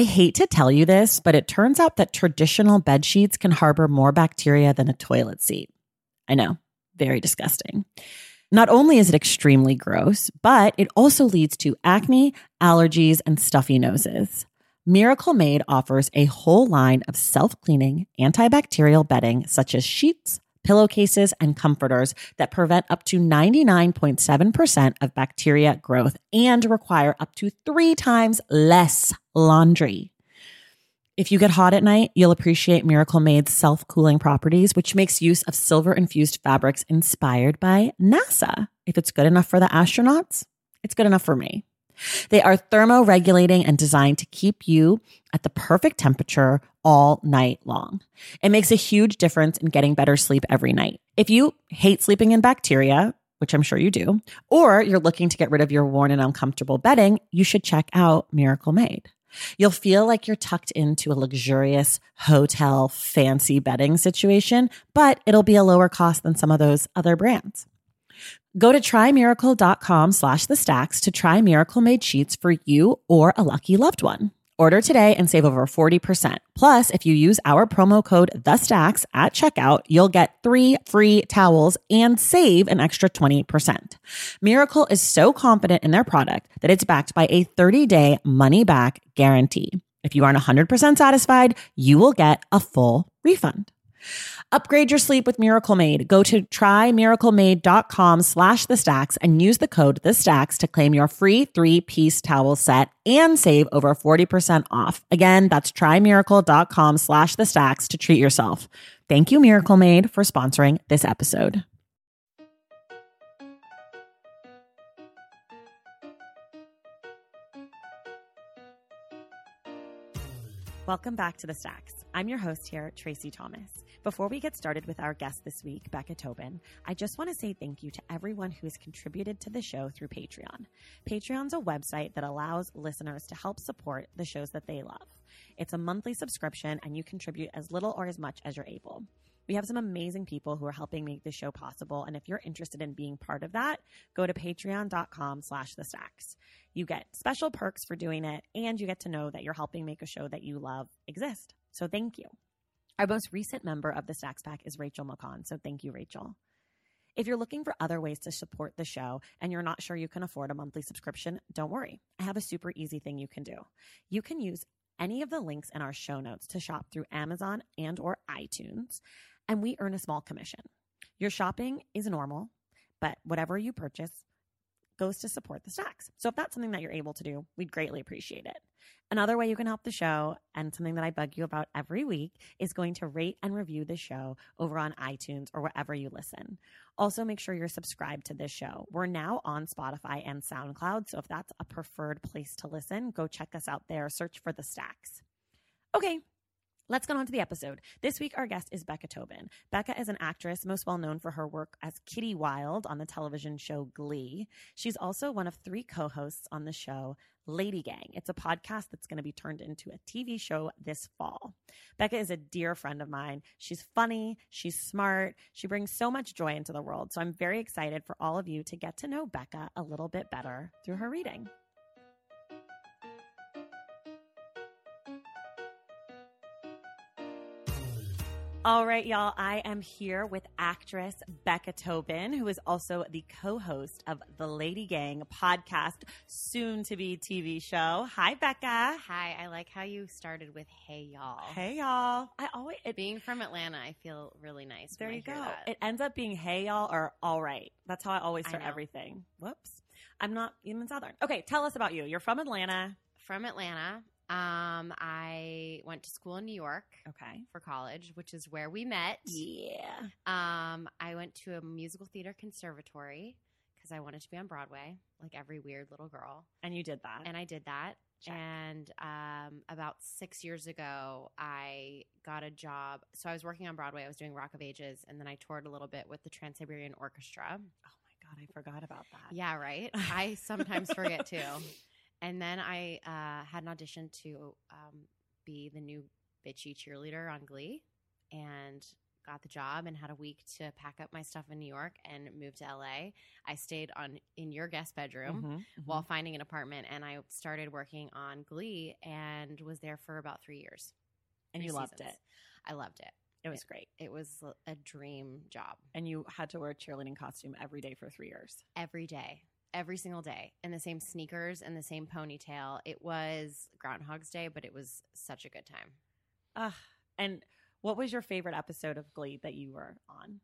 I hate to tell you this, but it turns out that traditional bed sheets can harbor more bacteria than a toilet seat. I know, very disgusting. Not only is it extremely gross, but it also leads to acne, allergies, and stuffy noses. Miracle Made offers a whole line of self-cleaning, antibacterial bedding such as sheets, pillowcases, and comforters that prevent up to 99.7% of bacteria growth and require up to 3 times less laundry. If you get hot at night, you'll appreciate Miracle Made's self-cooling properties, which makes use of silver-infused fabrics inspired by NASA. If it's good enough for the astronauts, it's good enough for me. They are thermoregulating and designed to keep you at the perfect temperature all night long. It makes a huge difference in getting better sleep every night. If you hate sleeping in bacteria, which I'm sure you do, or you're looking to get rid of your worn and uncomfortable bedding, you should check out Miracle Made. You'll feel like you're tucked into a luxurious hotel fancy bedding situation, but it'll be a lower cost than some of those other brands. Go to trymiracle.com/thestacks to try Miracle Made sheets for you or a lucky loved one. Order today and save over 40%. Plus, if you use our promo code THESTACKS at checkout, you'll get 3 free towels and save an extra 20%. Miracle is so confident in their product that it's backed by a 30-day money-back guarantee. If you aren't 100% satisfied, you will get a full refund. Upgrade your sleep with Miracle Made. Go to trymiraclemade.com/thestacks and use the code THESTACKS to claim your free 3-piece towel set and save over 40% off. Again, that's trymiracle.com/thestacks to treat yourself. Thank you, Miracle Made, for sponsoring this episode. Welcome back to The Stacks. I'm your host here, Tracy Thomas. Before we get started with our guest this week, Becca Tobin, I just want to say thank you to everyone who has contributed to the show through Patreon. Patreon's a website that allows listeners to help support the shows that they love. It's a monthly subscription, and you contribute as little or as much as you're able. We have some amazing people who are helping make this show possible, and if you're interested in being part of that, go to patreon.com/thestacks. You get special perks for doing it, and you get to know that you're helping make a show that you love exist. So thank you. Our most recent member of the Stacks Pack is Rachel McCon, so thank you, Rachel. If you're looking for other ways to support the show and you're not sure you can afford a monthly subscription, don't worry. I have a super easy thing you can do. You can use any of the links in our show notes to shop through Amazon and or iTunes, and we earn a small commission. Your shopping is normal, but whatever you purchase goes to support the Stacks. So if that's something that you're able to do, we'd greatly appreciate it. Another way you can help the show, and something that I bug you about every week, is going to rate and review the show over on iTunes or wherever you listen. Also, make sure you're subscribed to this show. We're now on Spotify and SoundCloud, so if that's a preferred place to listen, go check us out there. Search for The Stacks. Okay. Let's get on to the episode. This week, our guest is Becca Tobin. Becca is an actress most well known for her work as Kitty Wilde on the television show Glee. She's also one of 3 co-hosts on the show Lady Gang. It's a podcast that's going to be turned into a TV show this fall. Becca is a dear friend of mine. She's funny. She's smart. She brings so much joy into the world. So I'm very excited for all of you to get to know Becca a little bit better through her reading. All right, y'all. I am here with actress Becca Tobin, who is also the co-host of the Lady Gang podcast, soon-to-be TV show. Hi, Becca. Hi. I like how you started with "Hey, y'all." Hey, y'all. Being from Atlanta, I feel really nice. There when you I hear go. that. It ends up being "Hey, y'all" or "All right." That's how I always start everything. Whoops. I'm not even Southern. Okay, tell us about you. You're from Atlanta. From Atlanta. I went to school in New York. Okay. For college, which is where we met. Yeah. I went to a musical theater conservatory because I wanted to be on Broadway, like every weird little girl. And you did that. And I did that. Check. And about 6 years ago, I got a job. So I was working on Broadway. I was doing Rock of Ages, and then I toured a little bit with the Trans-Siberian Orchestra. Oh my God, I forgot about that. Yeah, right? I sometimes forget too. And then I had an audition to be the new bitchy cheerleader on Glee, and got the job and had a week to pack up my stuff in New York and move to LA. I stayed in your guest bedroom while finding an apartment, and I started working on Glee and was there for about 3 years. And you loved it. I loved it. It was great. It was a dream job. And you had to wear a cheerleading costume every day for 3 years. Every day. Every single day. And the same sneakers and the same ponytail. It was Groundhog's Day, but it was such a good time. And what was your favorite episode of Glee that you were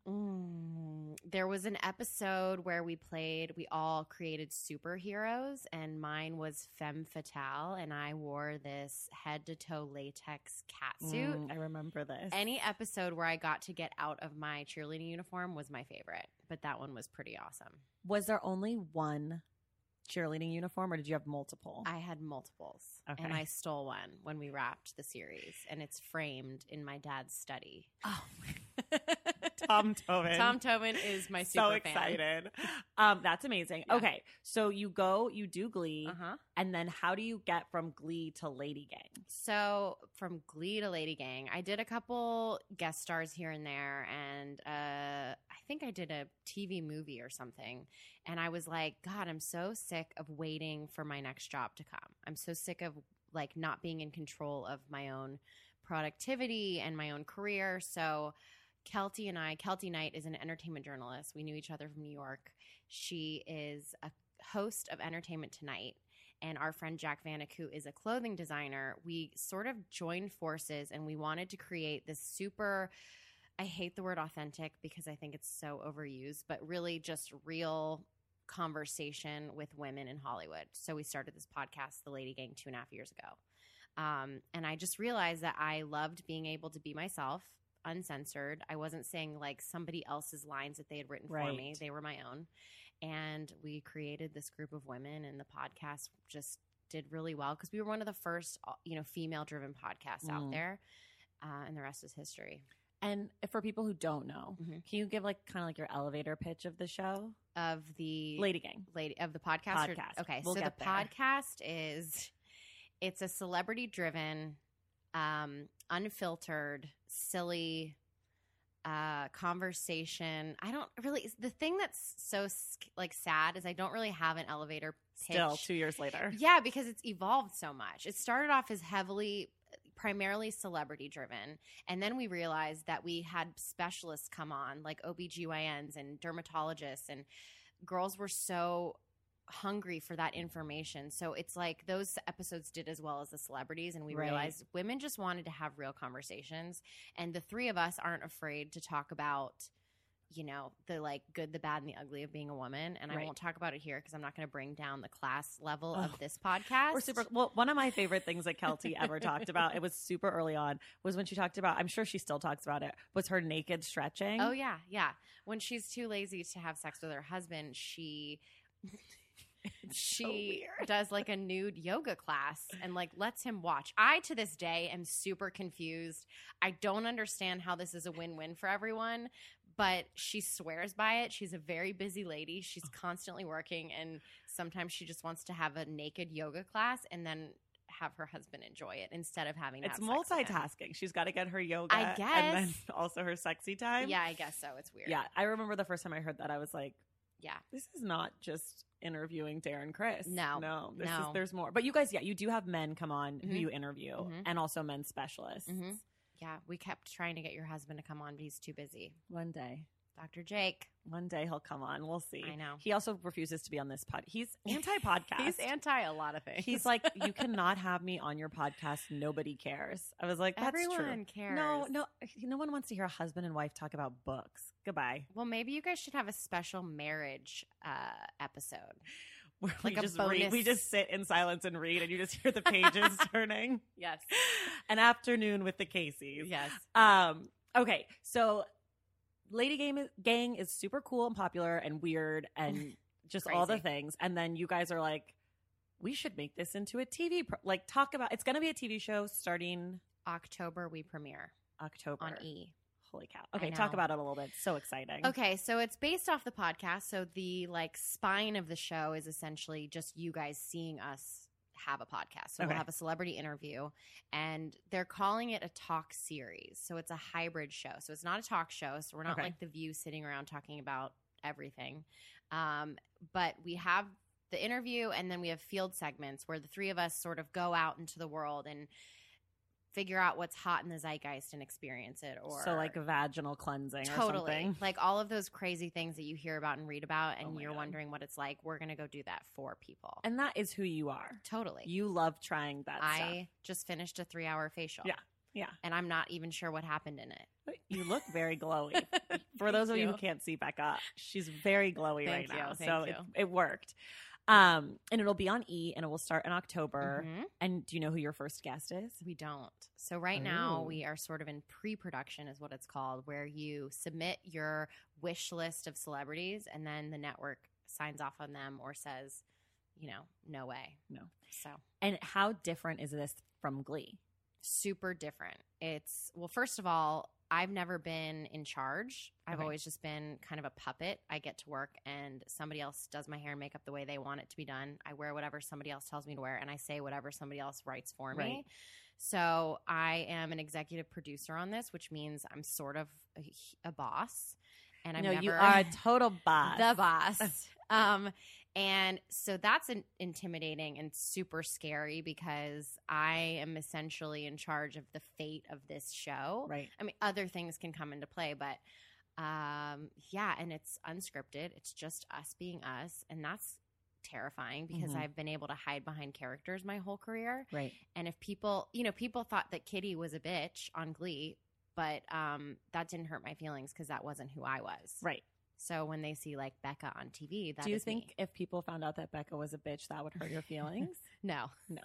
on? There was an episode where we all created superheroes, and mine was Femme Fatale, and I wore this head-to-toe latex catsuit. I remember this. Any episode where I got to get out of my cheerleading uniform was my favorite, but that one was pretty awesome. Was there only one cheerleading uniform, or did you have multiple? I had multiples, and I stole one when we wrapped the series, and it's framed in my dad's study. Oh, Tom Tobin. Tom Tobin is my super so excited. That's amazing. Yeah. Okay, so you do Glee, and then how do you get from Glee to Lady Gang? So from Glee to Lady Gang, I did a couple guest stars here and there, and I think I did a TV movie or something. And I was like, God, I'm so sick of waiting for my next job to come. I'm so sick of like not being in control of my own productivity and my own career. So Kelty Knight is an entertainment journalist. We knew each other from New York. She is a host of Entertainment Tonight. And our friend Jack Vanek, who is a clothing designer, we sort of joined forces and we wanted to create this super, I hate the word authentic because I think it's so overused, but really just real conversation with women in Hollywood. So we started this podcast, The Lady Gang, 2.5 years ago. And I just realized that I loved being able to be myself, uncensored. I wasn't saying like somebody else's lines that they had written for me. They were my own. And we created this group of women, and the podcast just did really well because we were one of the first, female-driven podcasts out there, and the rest is history. And for people who don't know, can you give like kind of like your elevator pitch of the show? Of the Lady Gang. Of the podcast? Okay, we'll so the there. Podcast it's a celebrity-driven, unfiltered, silly conversation. I don't really. The thing that's so like sad is I don't really have an elevator pitch. Still 2 years later. Yeah, because it's evolved so much. It started off as primarily celebrity driven, and then we realized that we had specialists come on like OBGYNs and dermatologists, and girls were so hungry for that information. So it's like those episodes did as well as the celebrities, and we realized women just wanted to have real conversations, and the three of us aren't afraid to talk about the like good, the bad, and the ugly of being a woman. And I won't talk about it here because I'm not going to bring down the class level of this podcast. One of my favorite things that Kelty ever talked about, it was super early on, was when she talked about, I'm sure she still talks about it, was her naked stretching. Oh yeah. Yeah. When she's too lazy to have sex with her husband, she does like a nude yoga class and like lets him watch. I to this day am super confused. I don't understand how this is a win-win for everyone, but she swears by it. She's a very busy lady. She's constantly working, and sometimes she just wants to have a naked yoga class and then have her husband enjoy it instead of having to have sex with him. Multitasking. She's got to get her yoga, I guess, and then also her sexy time. Yeah, I guess so. It's weird. Yeah, I remember the first time I heard that, I was like, yeah, this is not just interviewing Darren Criss. No. There's more. But you guys, you do have men come on who you interview, and also men specialists. Yeah, we kept trying to get your husband to come on, but he's too busy. One day. Dr. Jake. One day he'll come on. We'll see. I know. He also refuses to be on this pod. He's anti-podcast. He's anti a lot of things. He's like, you cannot have me on your podcast. Nobody cares. I was like, that's Everyone true. cares. No one wants to hear a husband and wife talk about books. Goodbye. Well, maybe you guys should have a special marriage episode. Where we just sit in silence and read, and you just hear the pages turning. Yes. An afternoon with the Caseys. Yes. Okay, so Lady Gang is super cool and popular and weird and just all the things. And then you guys are like, we should make this into a TV talk about. It's going to be a TV show starting October. We premiere October on E. Holy cow. Okay, talk about it a little bit. So exciting. Okay, so it's based off the podcast. So the spine of the show is essentially just you guys seeing us have a podcast. So Okay. we'll have a celebrity interview, and they're calling it a talk series. So it's a hybrid show. So it's not a talk show. So we're not Okay. like The View sitting around talking about everything. But we have the interview, and then we have field segments where the three of us sort of go out into the world and figure out what's hot in the zeitgeist and experience it. Or So like vaginal cleansing or totally something. like all of those crazy things that you hear about and read about, and Oh my you're God. wondering what it's like. We're going to go do that for people. And that is who you are. Totally. You love trying that stuff. I just finished a 3-hour facial. Yeah. Yeah. And I'm not even sure what happened in it. You look very glowy. For those of you who you. can't see Becca, she's very glowy Thank right now. you, So thank you. it worked. And it'll be on E, and it will start in October. Mhm. And do you know who your first guest is? We don't. So right now Ooh. we are sort of in pre-production is what it's called, where you submit your wish list of celebrities and then the network signs off on them or says, no way. No. So And how different is this from Glee? super different. It's, well, first of all, I've never been in charge. I've Okay. always just been kind of a puppet. I get to work and somebody else does my hair and makeup the way they want it to be done. I wear whatever somebody else tells me to wear, and I say whatever somebody else writes for me. Right. So I am an executive producer on this, which means I'm sort of a boss. And I'm never you are a total boss. the boss. And so that's intimidating and super scary because I am essentially in charge of the fate of this show. Right. I mean, other things can come into play, but yeah, and it's unscripted. It's just us being us, and that's terrifying because Mhm. I've been able to hide behind characters my whole career. Right. And if people thought that Kitty was a bitch on Glee, but that didn't hurt my feelings because that wasn't who I was. Right. So when they see like Becca on TV, that Do you is think me. if people found out that Becca was a bitch, that would hurt your feelings? No. No.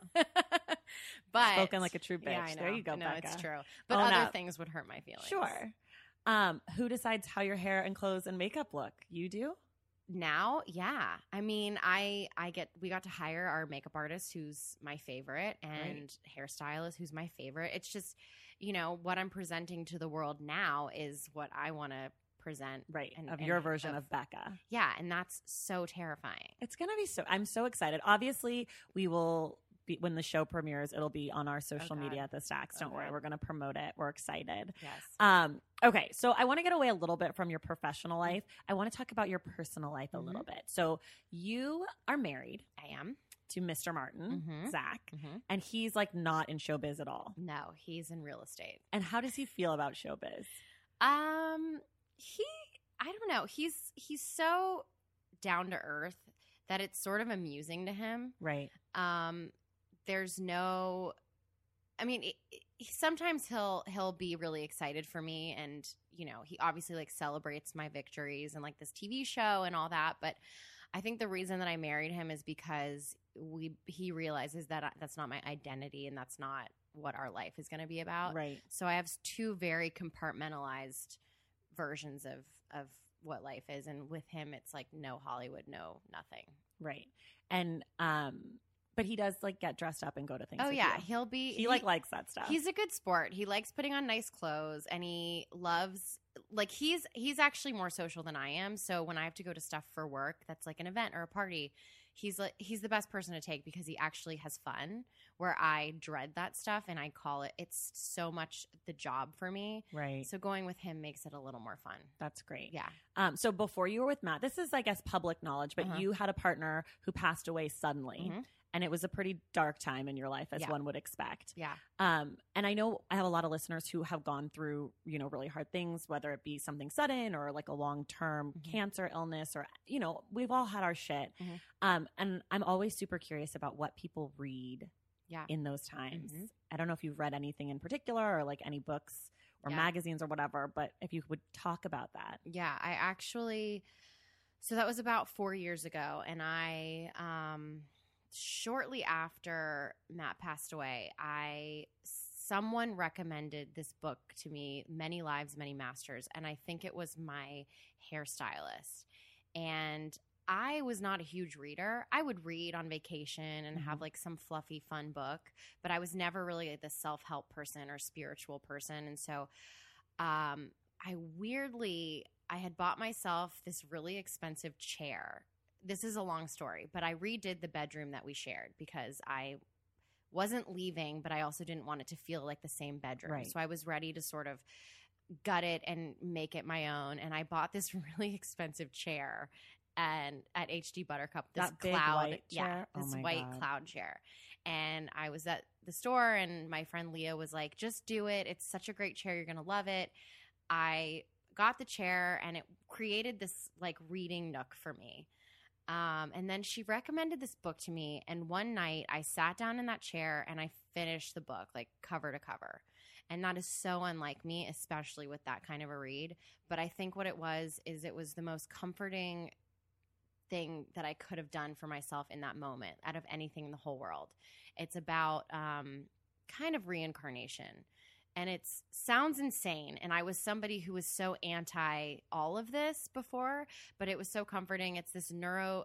But Spoken like a true bitch. Yeah, I know. There you go, No, Becca. it's true. But Own other up. things would hurt my feelings. Sure. Who decides how your hair and clothes and makeup look? You do? Now, yeah. I mean, we got to hire our makeup artist who's my favorite and hairstylist who's my favorite. It's just, what I'm presenting to the world now is what I want to present. Right. And- of and your version of- of Becca. Yeah, and that's so terrifying. It's going to be I'm so excited. Obviously, we will be, when the show premieres, it'll be on our social God. media at the Stacks. Don't worry. God. We're going to promote it. We're excited. Yes. Okay. So I want to get away a little bit from your professional life. I want to talk about your personal life a little bit. So you are married I am. to Mr. Martin, Mhm. Zach, Mm-hmm. and he's like not in showbiz at all. No, he's in real estate. And how does he feel about showbiz? I don't know. He's so down to earth that it's sort of amusing to him. Right. There's no, I mean, sometimes he'll be really excited for me, and he obviously like celebrates my victories and like this TV show and all that. But I think the reason that I married him is because he realizes that that's not my identity and that's not what our life is going to be about. Right. So I have two very compartmentalized versions of what life is, and with him it's like no Hollywood, no nothing. Right. And but he does like get dressed up and go to things. Oh with yeah, you. He likes that stuff. He's a good sport. He likes putting on nice clothes, and he loves like he's actually more social than I am. So when I have to go to stuff for work that's like an event or a party, he's the best person to take because he actually has fun, where I dread that stuff and I call it's so much the job for me. Right. So going with him makes it a little more fun. That's great. Yeah. So before you were with Matt, this is, I guess, public knowledge, but Uh-huh. you had a partner who passed away suddenly. Mhm. And it was a pretty dark time in your life, as Yeah. one would expect. Yeah. And I know I have a lot of listeners who have gone through, really hard things, whether it be something sudden or like a long-term Mhm. cancer illness, or, we've all had our shit. Mhm. And I'm always super curious about what people read Yeah. in those times. Mhm. I don't know if you've read anything in particular or like any books or Yeah. magazines or whatever, but if you would talk about that. Yeah, I actually, so that was about 4 years ago. And I, shortly after Matt passed away, someone recommended this book to me, Many Lives, Many Masters. And I think it was my hairstylist. And I was not a huge reader. I would read on vacation and have like some fluffy, fun book, but I was never really like the self-help person or spiritual person. And so, I had bought myself this really expensive chair this is a long story, but I redid the bedroom that we shared because I wasn't leaving, but I also didn't want it to feel like the same bedroom. Right. So I was ready to sort of gut it and make it my own. And I bought this really expensive chair and at HD Buttercup, this That big cloud, white yeah, chair? Oh this my white God. cloud chair. And I was at the store and my friend Leah was like, just do it. It's such a great chair. You're going to love it. I got the chair and it created this like reading nook for me. And then she recommended this book to me. And one night I sat down in that chair and I finished the book like cover to cover. And that is so unlike me, especially with that kind of a read. But I think what it was is it was the most comforting thing that I could have done for myself in that moment out of anything in the whole world. It's about kind of reincarnation. And it sounds insane. And I was somebody who was so anti all of this before, but it was so comforting. It's this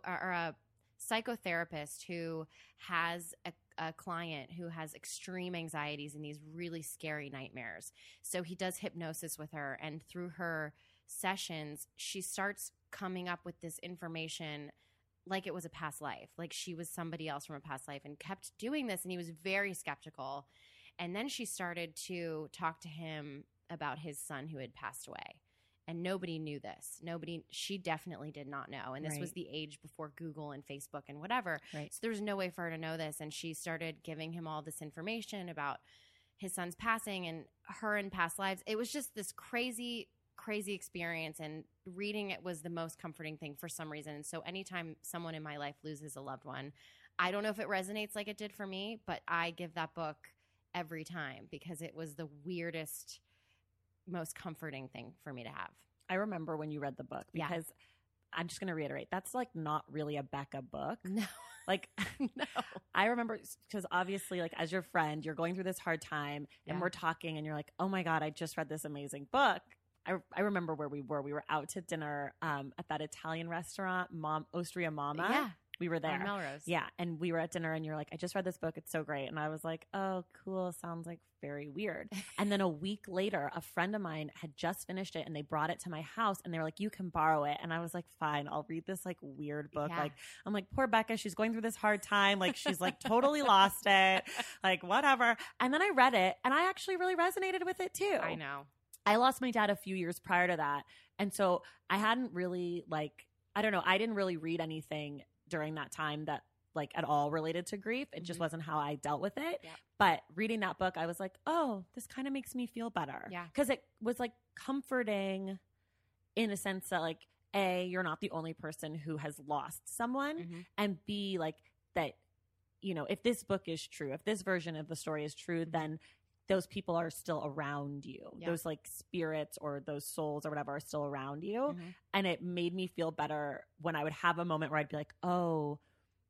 a psychotherapist who has a client who has extreme anxieties and these really scary nightmares. So he does hypnosis with her. And through her sessions, she starts coming up with this information like it was a past life, like she was somebody else from a past life, and kept doing this. And he was very skeptical. And then she started to talk to him about his son who had passed away. And nobody knew this. She definitely did not know. And this was Right. the age before Google and Facebook and whatever. Right. So there was no way for her to know this. And she started giving him all this information about his son's passing and her in past lives. It was just this crazy, crazy experience. And reading it was the most comforting thing for some reason. And so anytime someone in my life loses a loved one, I don't know if it resonates like it did for me, but I give that book every time because it was the weirdest, most comforting thing for me to have. I remember when you read the book Yeah. because I'm just going to reiterate, that's like not really a Becca book. No. Like, No. I remember because obviously, like, as your friend, you're going through this hard time and Yeah. we're talking and you're like, oh my God, I just read this amazing book. I remember where we were. We were out to dinner at that Italian restaurant, Ostria Mama. Yeah. We were there. On Melrose. Yeah. And we were at dinner and you're like, I just read this book. It's so great. And I was like, oh, cool. Sounds like very weird. And then a week later, a friend of mine had just finished it and they brought it to my house and they were like, you can borrow it. And I was like, fine, I'll read this like weird book. Yeah. Like, I'm like, poor Becca, she's going through this hard time. Like, she's like totally lost it. Like, whatever. And then I read it and I actually really resonated with it too. I know. I lost my dad a few years prior to that. And so I hadn't really I didn't really read anything during that time that like at all related to grief. It just Mhm. wasn't how I dealt with it. Yep. But reading that book, I was like, oh, this kind of makes me feel better. Yeah. Because it was like comforting in a sense that like, A, you're not the only person who has lost someone. Mhm. And B, like that, you know, if this book is true, if this version of the story is true, then those people are still around you. Yeah. Those like spirits or those souls or whatever are still around you. Mhm. And it made me feel better when I would have a moment where I'd be like, oh,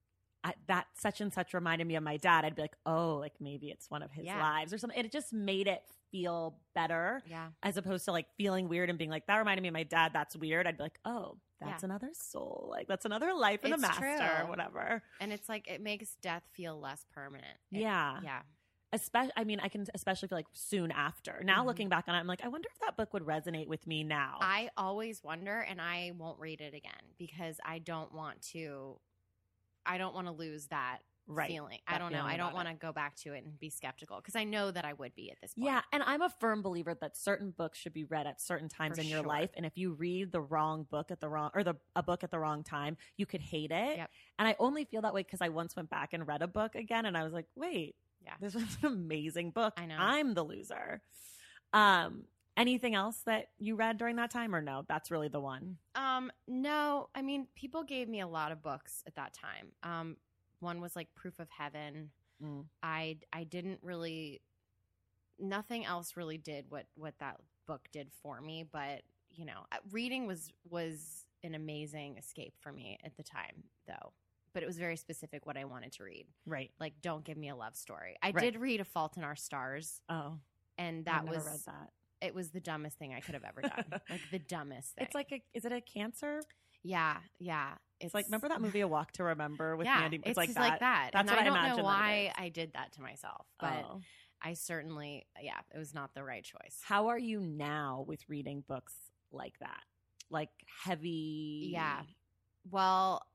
that such and such reminded me of my dad. I'd be like, oh, like maybe it's one of his Yeah. lives or something. And it just made it feel better Yeah. as opposed to like feeling weird and being like, that reminded me of my dad. That's weird. I'd be like, oh, that's Yeah. another soul. Like that's another life in the It's master or true. whatever. And it's like it makes death feel less permanent. Yeah. Yeah. Especially, I mean, I can especially feel like soon after. Now Mhm. looking back on it, I'm like, I wonder if that book would resonate with me now. I always wonder, and I won't read it again because I don't want to lose that Right. feeling. That I don't know. feeling I don't about want to go back to it and be skeptical because I know that I would be at this point. Yeah, and I'm a firm believer that certain books should be read at certain times For in your sure. life. And if you read the wrong book at the wrong a book at the wrong time, you could hate it. Yep. And I only feel that way because I once went back and read a book again, and I was like, wait, Yeah. this was an amazing book. I know. I'm the loser. Anything else that you read during that time, or no? That's really the one. No, I mean, people gave me a lot of books at that time. One was like Proof of Heaven. Mm. I didn't really, nothing else really did what that book did for me. But you know, reading was an amazing escape for me at the time, though. But it was very specific what I wanted to read. Right. Like, don't give me a love story. I Right. did read A Fault in Our Stars, Oh, and I've that never was read that. it was the dumbest thing I could have ever done. Like the dumbest thing. It's like is it a cancer? yeah. It's like, remember that movie A Walk to Remember with yeah, Mandy? it's like just that. like that. That's and what I I don't imagine know that it why is. I did that to myself, but Oh. I certainly, it was not the right choice. How are you now with reading books like that? Like heavy? Yeah. Well,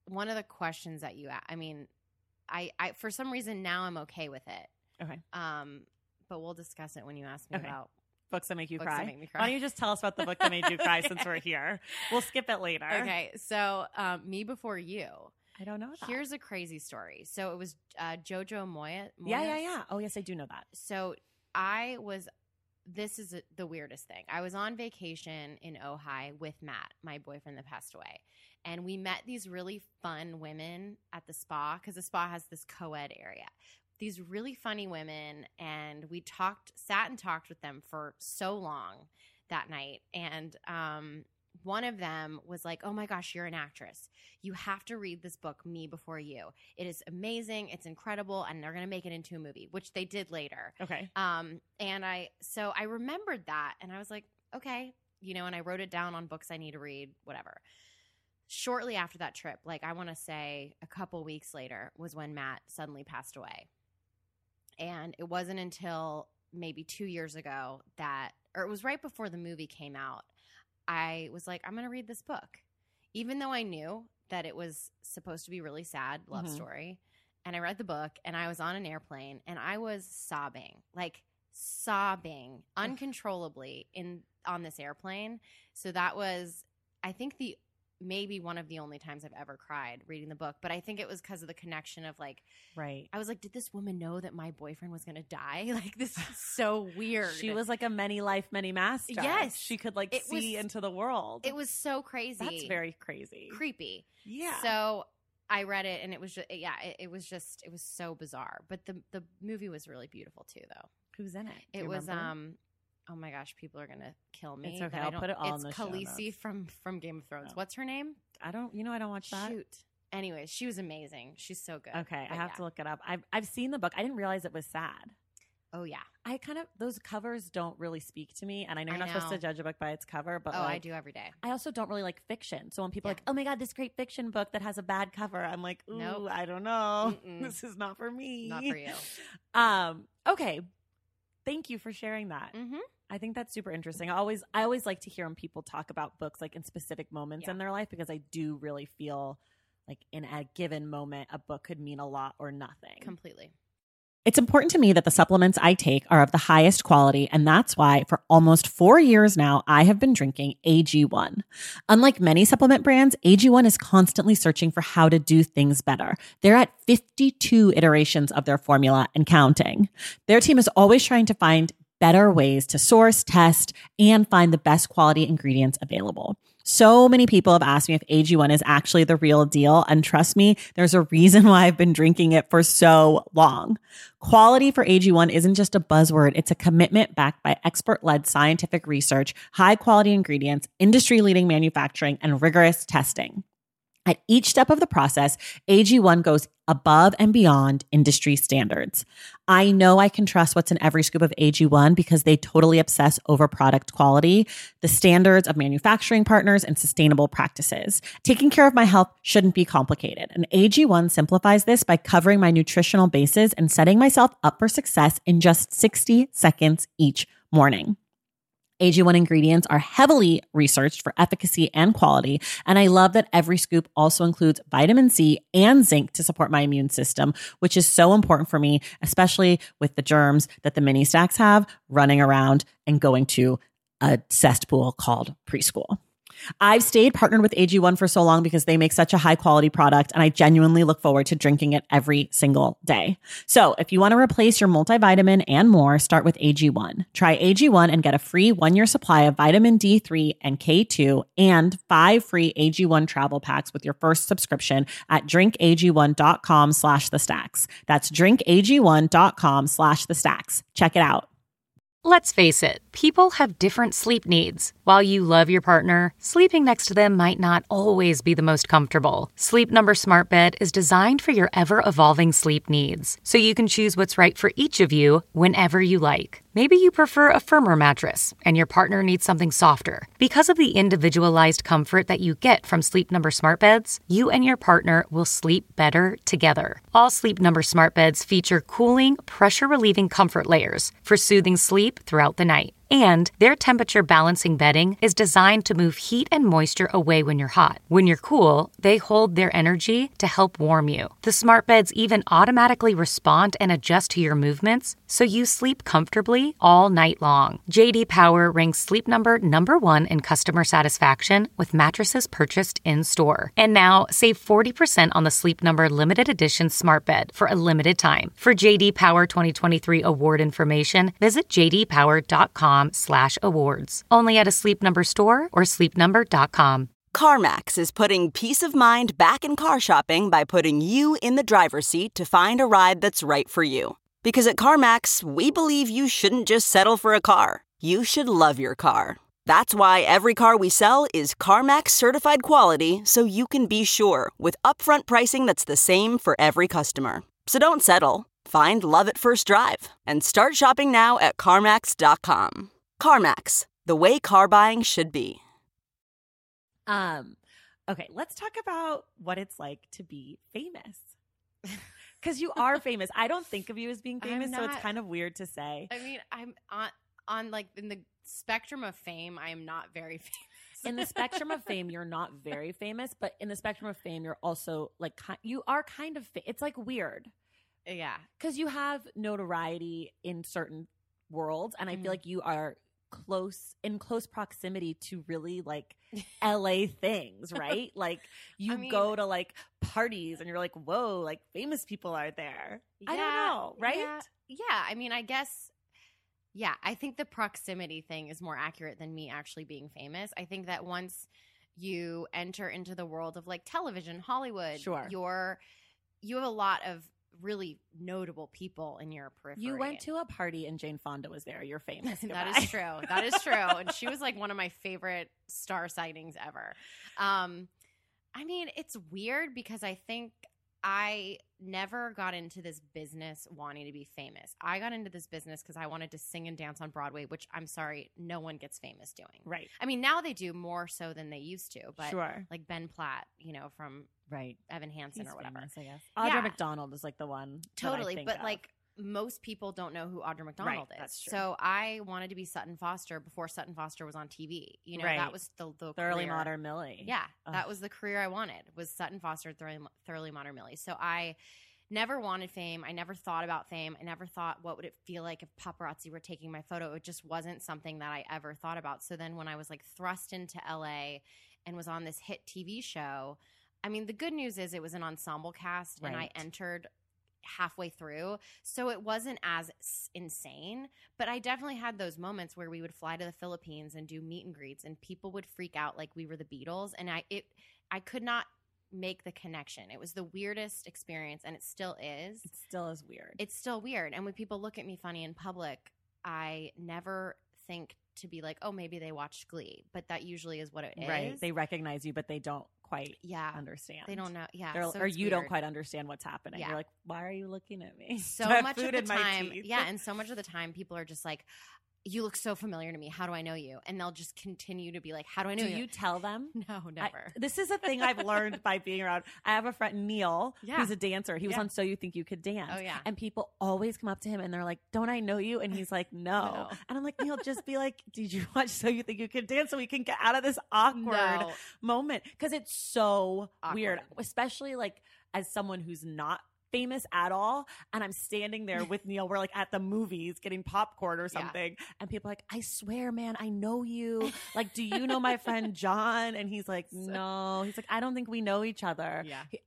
one of the questions that you asked, I mean, I for some reason now I'm okay with it. Okay. But we'll discuss it when you ask me about books that make you books cry. that make me cry. Why don't you just tell us about the book that made you cry since we're here? We'll skip it later. Okay. So Me Before You. I don't know that. Here's a crazy story. So it was Jojo Moyes. Yeah. Oh, yes, I do know that. So this is the weirdest thing. I was on vacation in Ojai with Matt, my boyfriend that passed away. And we met these really fun women at the spa because the spa has this co-ed area. These really funny women. And we sat and talked with them for so long that night. And one of them was like, oh my gosh, you're an actress. You have to read this book, Me Before You. It is amazing. It's incredible. And they're going to make it into a movie, which they did later. Okay. And I remembered that and I was like, okay, and I wrote it down on books I need to read, whatever. Shortly after that trip, like I want to say a couple weeks later was when Matt suddenly passed away. And it wasn't until maybe 2 years ago or it was right before the movie came out, I was like, I'm going to read this book. Even though I knew that it was supposed to be really sad love story. And I read the book and I was on an airplane and I was sobbing uncontrollably on this airplane. So that was, I think maybe one of the only times I've ever cried reading the book. But I think it was because of the connection of like, right. I was like, did this woman know that my boyfriend was going to die? Like, this is so weird. She was like a many life, many master. Yes. She could see into the world. It was so crazy. That's very crazy. Creepy. Yeah. So I read it and it was just, it was so bizarre. But the movie was really beautiful too, though. Who's in it? It was, oh my gosh, people are gonna kill me. It's okay. I'll put it all in the show notes. Khaleesi from Game of Thrones. What's her name? I don't watch that. Shoot. Anyways, she was amazing. She's so good. Okay, I have to look it up. I've seen the book. I didn't realize it was sad. Oh yeah. Those covers don't really speak to me, and I know you're not supposed to judge a book by its cover, but I do every day. I also don't really like fiction. So when people are like, oh my God, this great fiction book that has a bad cover, I'm like, ooh, nope. I don't know. This is not for me. Not for you. Okay. Thank you for sharing that. Mm-hmm. I think that's super interesting. I always like to hear when people talk about books like in specific moments in their life, because I do really feel like in a given moment, a book could mean a lot or nothing. Completely. It's important to me that the supplements I take are of the highest quality, and that's why for almost 4 years now, I have been drinking AG1. Unlike many supplement brands, AG1 is constantly searching for how to do things better. They're at 52 iterations of their formula and counting. Their team is always trying to find better ways to source, test, and find the best quality ingredients available. So many people have asked me if AG1 is actually the real deal. And trust me, there's a reason why I've been drinking it for so long. Quality for AG1 isn't just a buzzword. It's a commitment backed by expert-led scientific research, high-quality ingredients, industry-leading manufacturing, and rigorous testing. At each step of the process, AG1 goes above and beyond industry standards. I know I can trust what's in every scoop of AG1 because they totally obsess over product quality, the standards of manufacturing partners, and sustainable practices. Taking care of my health shouldn't be complicated, and AG1 simplifies this by covering my nutritional bases and setting myself up for success in just 60 seconds each morning. AG1 ingredients are heavily researched for efficacy and quality, and I love that every scoop also includes vitamin C and zinc to support my immune system, which is so important for me, especially with the germs that the mini stacks have running around and going to a cesspool called preschool. I've stayed partnered with AG1 for so long because they make such a high quality product, and I genuinely look forward to drinking it every single day. So if you want to replace your multivitamin and more, start with AG1. Try AG1 and get a free 1-year supply of vitamin D3 and K2 and 5 free AG1 travel packs with your first subscription at drinkag1.com/thestacks. That's drinkag1.com/thestacks. Check it out. Let's face it, people have different sleep needs. While you love your partner, sleeping next to them might not always be the most comfortable. Sleep Number Smart Bed is designed for your ever-evolving sleep needs, so you can choose what's right for each of you whenever you like. Maybe you prefer a firmer mattress and your partner needs something softer. Because of the individualized comfort that you get from Sleep Number Smart Beds, you and your partner will sleep better together. All Sleep Number Smart Beds feature cooling, pressure-relieving comfort layers for soothing sleep throughout the night. And their temperature balancing bedding is designed to move heat and moisture away when you're hot. When you're cool, they hold their energy to help warm you. The smart beds even automatically respond and adjust to your movements, so you sleep comfortably all night long. JD Power ranks Sleep Number #1 in customer satisfaction with mattresses purchased in-store. And now, save 40% on the Sleep Number limited edition smart bed for a limited time. For JD Power 2023 award information, visit jdpower.com/awards. Only at a Sleep Number store or sleepnumber.com. CarMax is putting peace of mind back in car shopping by putting you in the driver's seat to find a ride that's right for you. Because at CarMax, we believe you shouldn't just settle for a car. You should love your car. That's why every car we sell is CarMax certified quality, so you can be sure with upfront pricing that's the same for every customer. So don't settle. Find love at first drive and start shopping now at CarMax.com. CarMax, the way car buying should be. Okay, let's talk about what it's like to be famous. Because you are famous. I don't think of you as being famous, so it's kind of weird to say. I mean, I'm on like in the spectrum of fame, I am not very famous. In the spectrum of fame, you're not very famous, but in the spectrum of fame, you're also like you are kind of it's like weird. Yeah, because you have notoriety in certain worlds, and I feel like you are in close proximity to really like LA things, right? Like you go to like parties and you're like, whoa, like famous people are there. Yeah, I don't know, right? Yeah. I mean, I guess, yeah, I think the proximity thing is more accurate than me actually being famous. I think that once you enter into the world of like television, Hollywood, sure, you have a lot of really notable people in your periphery. You went to a party and Jane Fonda was there. You're famous. That is true. That is true. And she was like one of my favorite star sightings ever. I mean, it's weird because I think I never got into this business wanting to be famous. I got into this business because I wanted to sing and dance on Broadway, which I'm sorry, no one gets famous doing. Right. I mean, now they do more so than they used to, but sure, like Ben Platt, you know, from Evan Hansen or whatever. Famous, I guess. Audra McDonald is like the one. Totally. But like most people don't know who Audra McDonald is. That's true. So I wanted to be Sutton Foster before Sutton Foster was on TV. You know, that was the Thoroughly Modern Millie. Yeah, that was the career I wanted, was Sutton Foster, Thoroughly Modern Millie. So I never wanted fame. I never thought about fame. I never thought what would it feel like if paparazzi were taking my photo. It just wasn't something that I ever thought about. So then when I was like thrust into LA and was on this hit TV show, I mean, the good news is it was an ensemble cast and I entered halfway through, so it wasn't as insane, but I definitely had those moments where we would fly to the Philippines and do meet and greets and people would freak out like we were the Beatles, and I could not make the connection. It was the weirdest experience, and it still is. It still is weird. It's still weird, and when people look at me funny in public, I never think to be like, oh, maybe they watched Glee, but that usually is what it is. Right. They recognize you, but they don't quite understand. They don't know. Yeah. So or you don't quite understand what's happening. Yeah. You're like, why are you looking at me? So much of the time. Yeah. And so much of the time people are just like, you look so familiar to me. How do I know you? And they'll just continue to be like, how do I know you? Do you tell them? No, never. This is a thing I've learned by being around. I have a friend, Neil, who's a dancer. He was on So You Think You Could Dance. Oh, yeah. And people always come up to him and they're like, don't I know you? And he's like, no. And I'm like, Neil, just be like, did you watch So You Think You Could Dance so we can get out of this awkward moment? Because it's so weird, especially like as someone who's not famous at all, and I'm standing there with Neil, we're like at the movies getting popcorn or something, and people are like, I swear, man, I know you, like, do you know my friend John? And he's like, no. He's like, I don't think we know each other.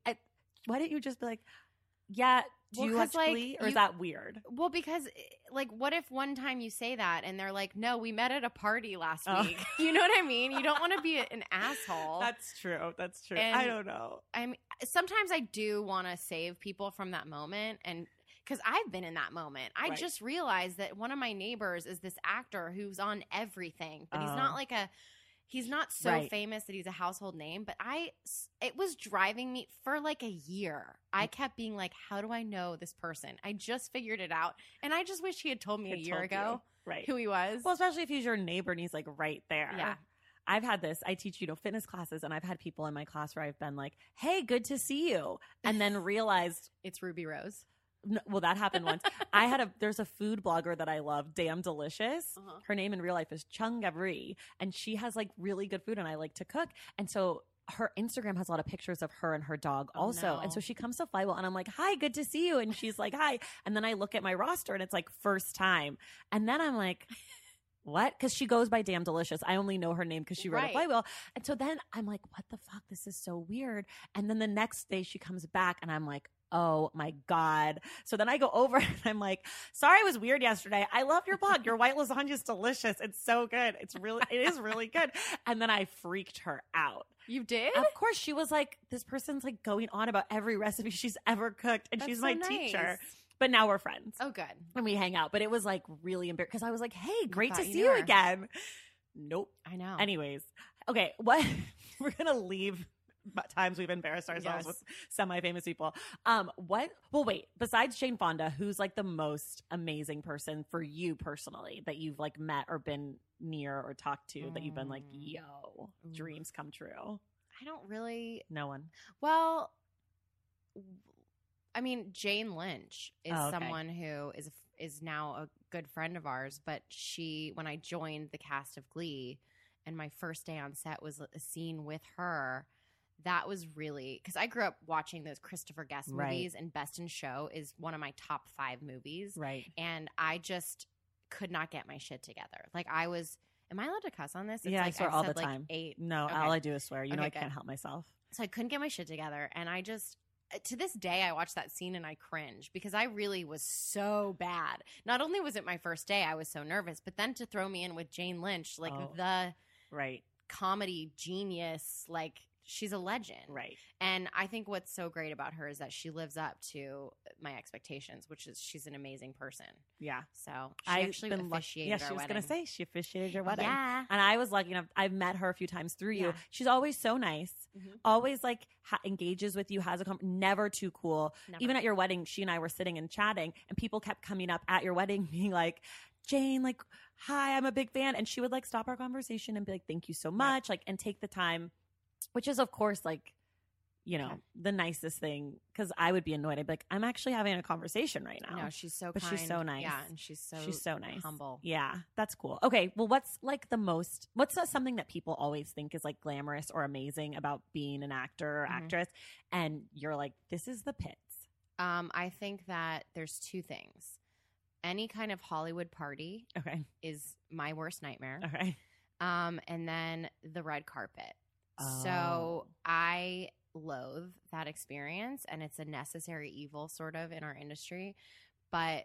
Why didn't you just be like, yeah, do you watch Glee? Or is that weird? Well, because like, what if one time you say that and they're like, no, we met at a party last week. You know what I mean? You don't want to be an asshole. That's true. And I don't know. I mean, sometimes I do want to save people from that moment, and because I've been in that moment. I just realized that one of my neighbors is this actor who's on everything, but he's not so famous that he's a household name, but it was driving me for like a year. I kept being like, how do I know this person? I just figured it out. And I just wish he had told me a year ago who he was. Well, especially if he's your neighbor and he's like right there. Yeah. I've had this. I teach, fitness classes, and I've had people in my class where I've been like, hey, good to see you. And then realized it's Ruby Rose. well, that happened once. There's a food blogger that I love, Damn Delicious. Her name in real life is Chung Gavri, and she has like really good food, and I like to cook. And so her Instagram has a lot of pictures of her and her dog also. No. And so she comes to Flywheel and I'm like, hi, good to see you. And she's like, hi. And then I look at my roster and it's like first time. And then I'm like, what? Because she goes by Damn Delicious. I only know her name because she wrote a Flywheel. And so then I'm like, what the fuck? This is so weird. And then the next day she comes back and I'm like, oh my God. So then I go over and I'm like, sorry, I was weird yesterday. I love your blog. Your white lasagna is delicious. It's so good. It is really good. And then I freaked her out. You did? Of course. She was like, this person's like going on about every recipe she's ever cooked. And she's my teacher. But now we're friends. Oh, good. And we hang out. But it was like really embarrassing because I was like, hey, great to see you again. Nope. I know. Anyways. Okay. What? We're going to leave times we've embarrassed ourselves with semi-famous people. Well, wait, besides Jane Fonda, who's like the most amazing person for you personally that you've like met or been near or talked to that you've been like, yo, dreams come true? I don't really. No one. Well, I mean, Jane Lynch is someone who is now a good friend of ours, but when I joined the cast of Glee and my first day on set was a scene with her, that was really, because I grew up watching those Christopher Guest movies, and Best in Show is one of my top 5 movies. Right. And I just could not get my shit together. Like am I allowed to cuss on this? It's yeah, like I swear all the time. 8. No, all I do is swear. You know I can't help myself. So I couldn't get my shit together. And I just, to this day, I watch that scene and I cringe because I really was so bad. Not only was it my first day, I was so nervous, but then to throw me in with Jane Lynch, like the comedy genius, like she's a legend. Right. And I think what's so great about her is that she lives up to my expectations, which is she's an amazing person. Yeah. So she actually officiated our wedding. Yeah, she was going to say she officiated your wedding. Yeah. And I was lucky enough. I've met her a few times through you. Yeah. She's always so nice. Mm-hmm. Always like engages with you, has a never too cool. Never. Even at your wedding, she and I were sitting and chatting and people kept coming up at your wedding being like, Jane, like, hi, I'm a big fan. And she would like stop our conversation and be like, thank you so much. Like, and take the time. Which is, of course, like, you know, the nicest thing. Because I would be annoyed. I'd be like, I'm actually having a conversation right now. No, she's so kind. But she's so nice. Yeah, and she's so nice. Humble. Yeah, that's cool. Okay, well, what's something that people always think is like glamorous or amazing about being an actor or actress? And you're like, this is the pits. I think that there's 2 things. Any kind of Hollywood party is my worst nightmare. Okay. And then the red carpet. So I loathe that experience, and it's a necessary evil sort of in our industry. But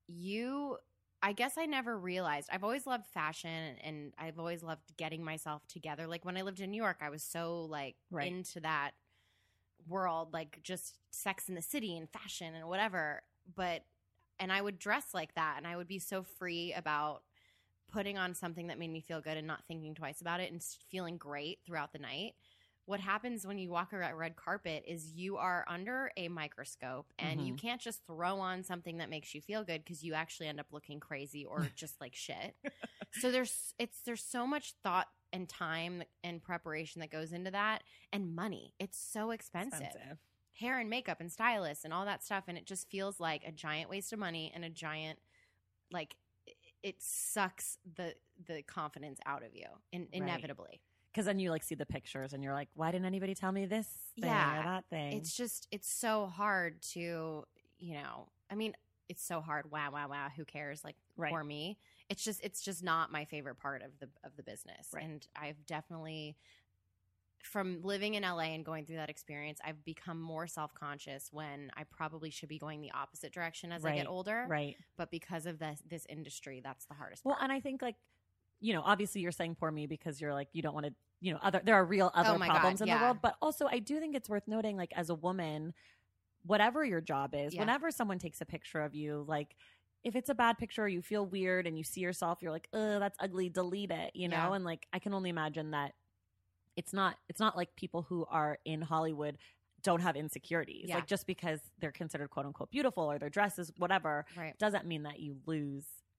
I guess I never realized. I've always loved fashion, and I've always loved getting myself together. Like when I lived in New York, I was so like into that world, like just Sex in the City and fashion and whatever. And I would dress like that, and I would be so free about putting on something that made me feel good and not thinking twice about it and feeling great throughout the night. What happens when you walk around red carpet is you are under a microscope, and you can't just throw on something that makes you feel good because you actually end up looking crazy or just like shit. So there's so much thought and time and preparation that goes into that, and money. It's so expensive. Hair and makeup and stylists and all that stuff, and it just feels like a giant waste of money and a giant like it sucks the confidence out of you inevitably. Because then you like see the pictures and you're like, why didn't anybody tell me this thing or that thing? It's so hard to, I mean, it's so hard. Wow. Who cares? Like for me, it's just not my favorite part of the business. Right. And I've definitely, from living in LA and going through that experience, I've become more self-conscious when I probably should be going the opposite direction as I get older. Right. But because of this industry, that's the hardest part. Well, and I think like, obviously you're saying poor me because you're like, you don't want to, there are real other problems in the world. But also I do think it's worth noting, like as a woman, whatever your job is, whenever someone takes a picture of you, like if it's a bad picture or you feel weird and you see yourself, you're like, oh, that's ugly, delete it, know? And like, I can only imagine that it's not like people who are in Hollywood don't have insecurities. Like just because they're considered quote unquote beautiful or their dresses, whatever, doesn't mean that you lose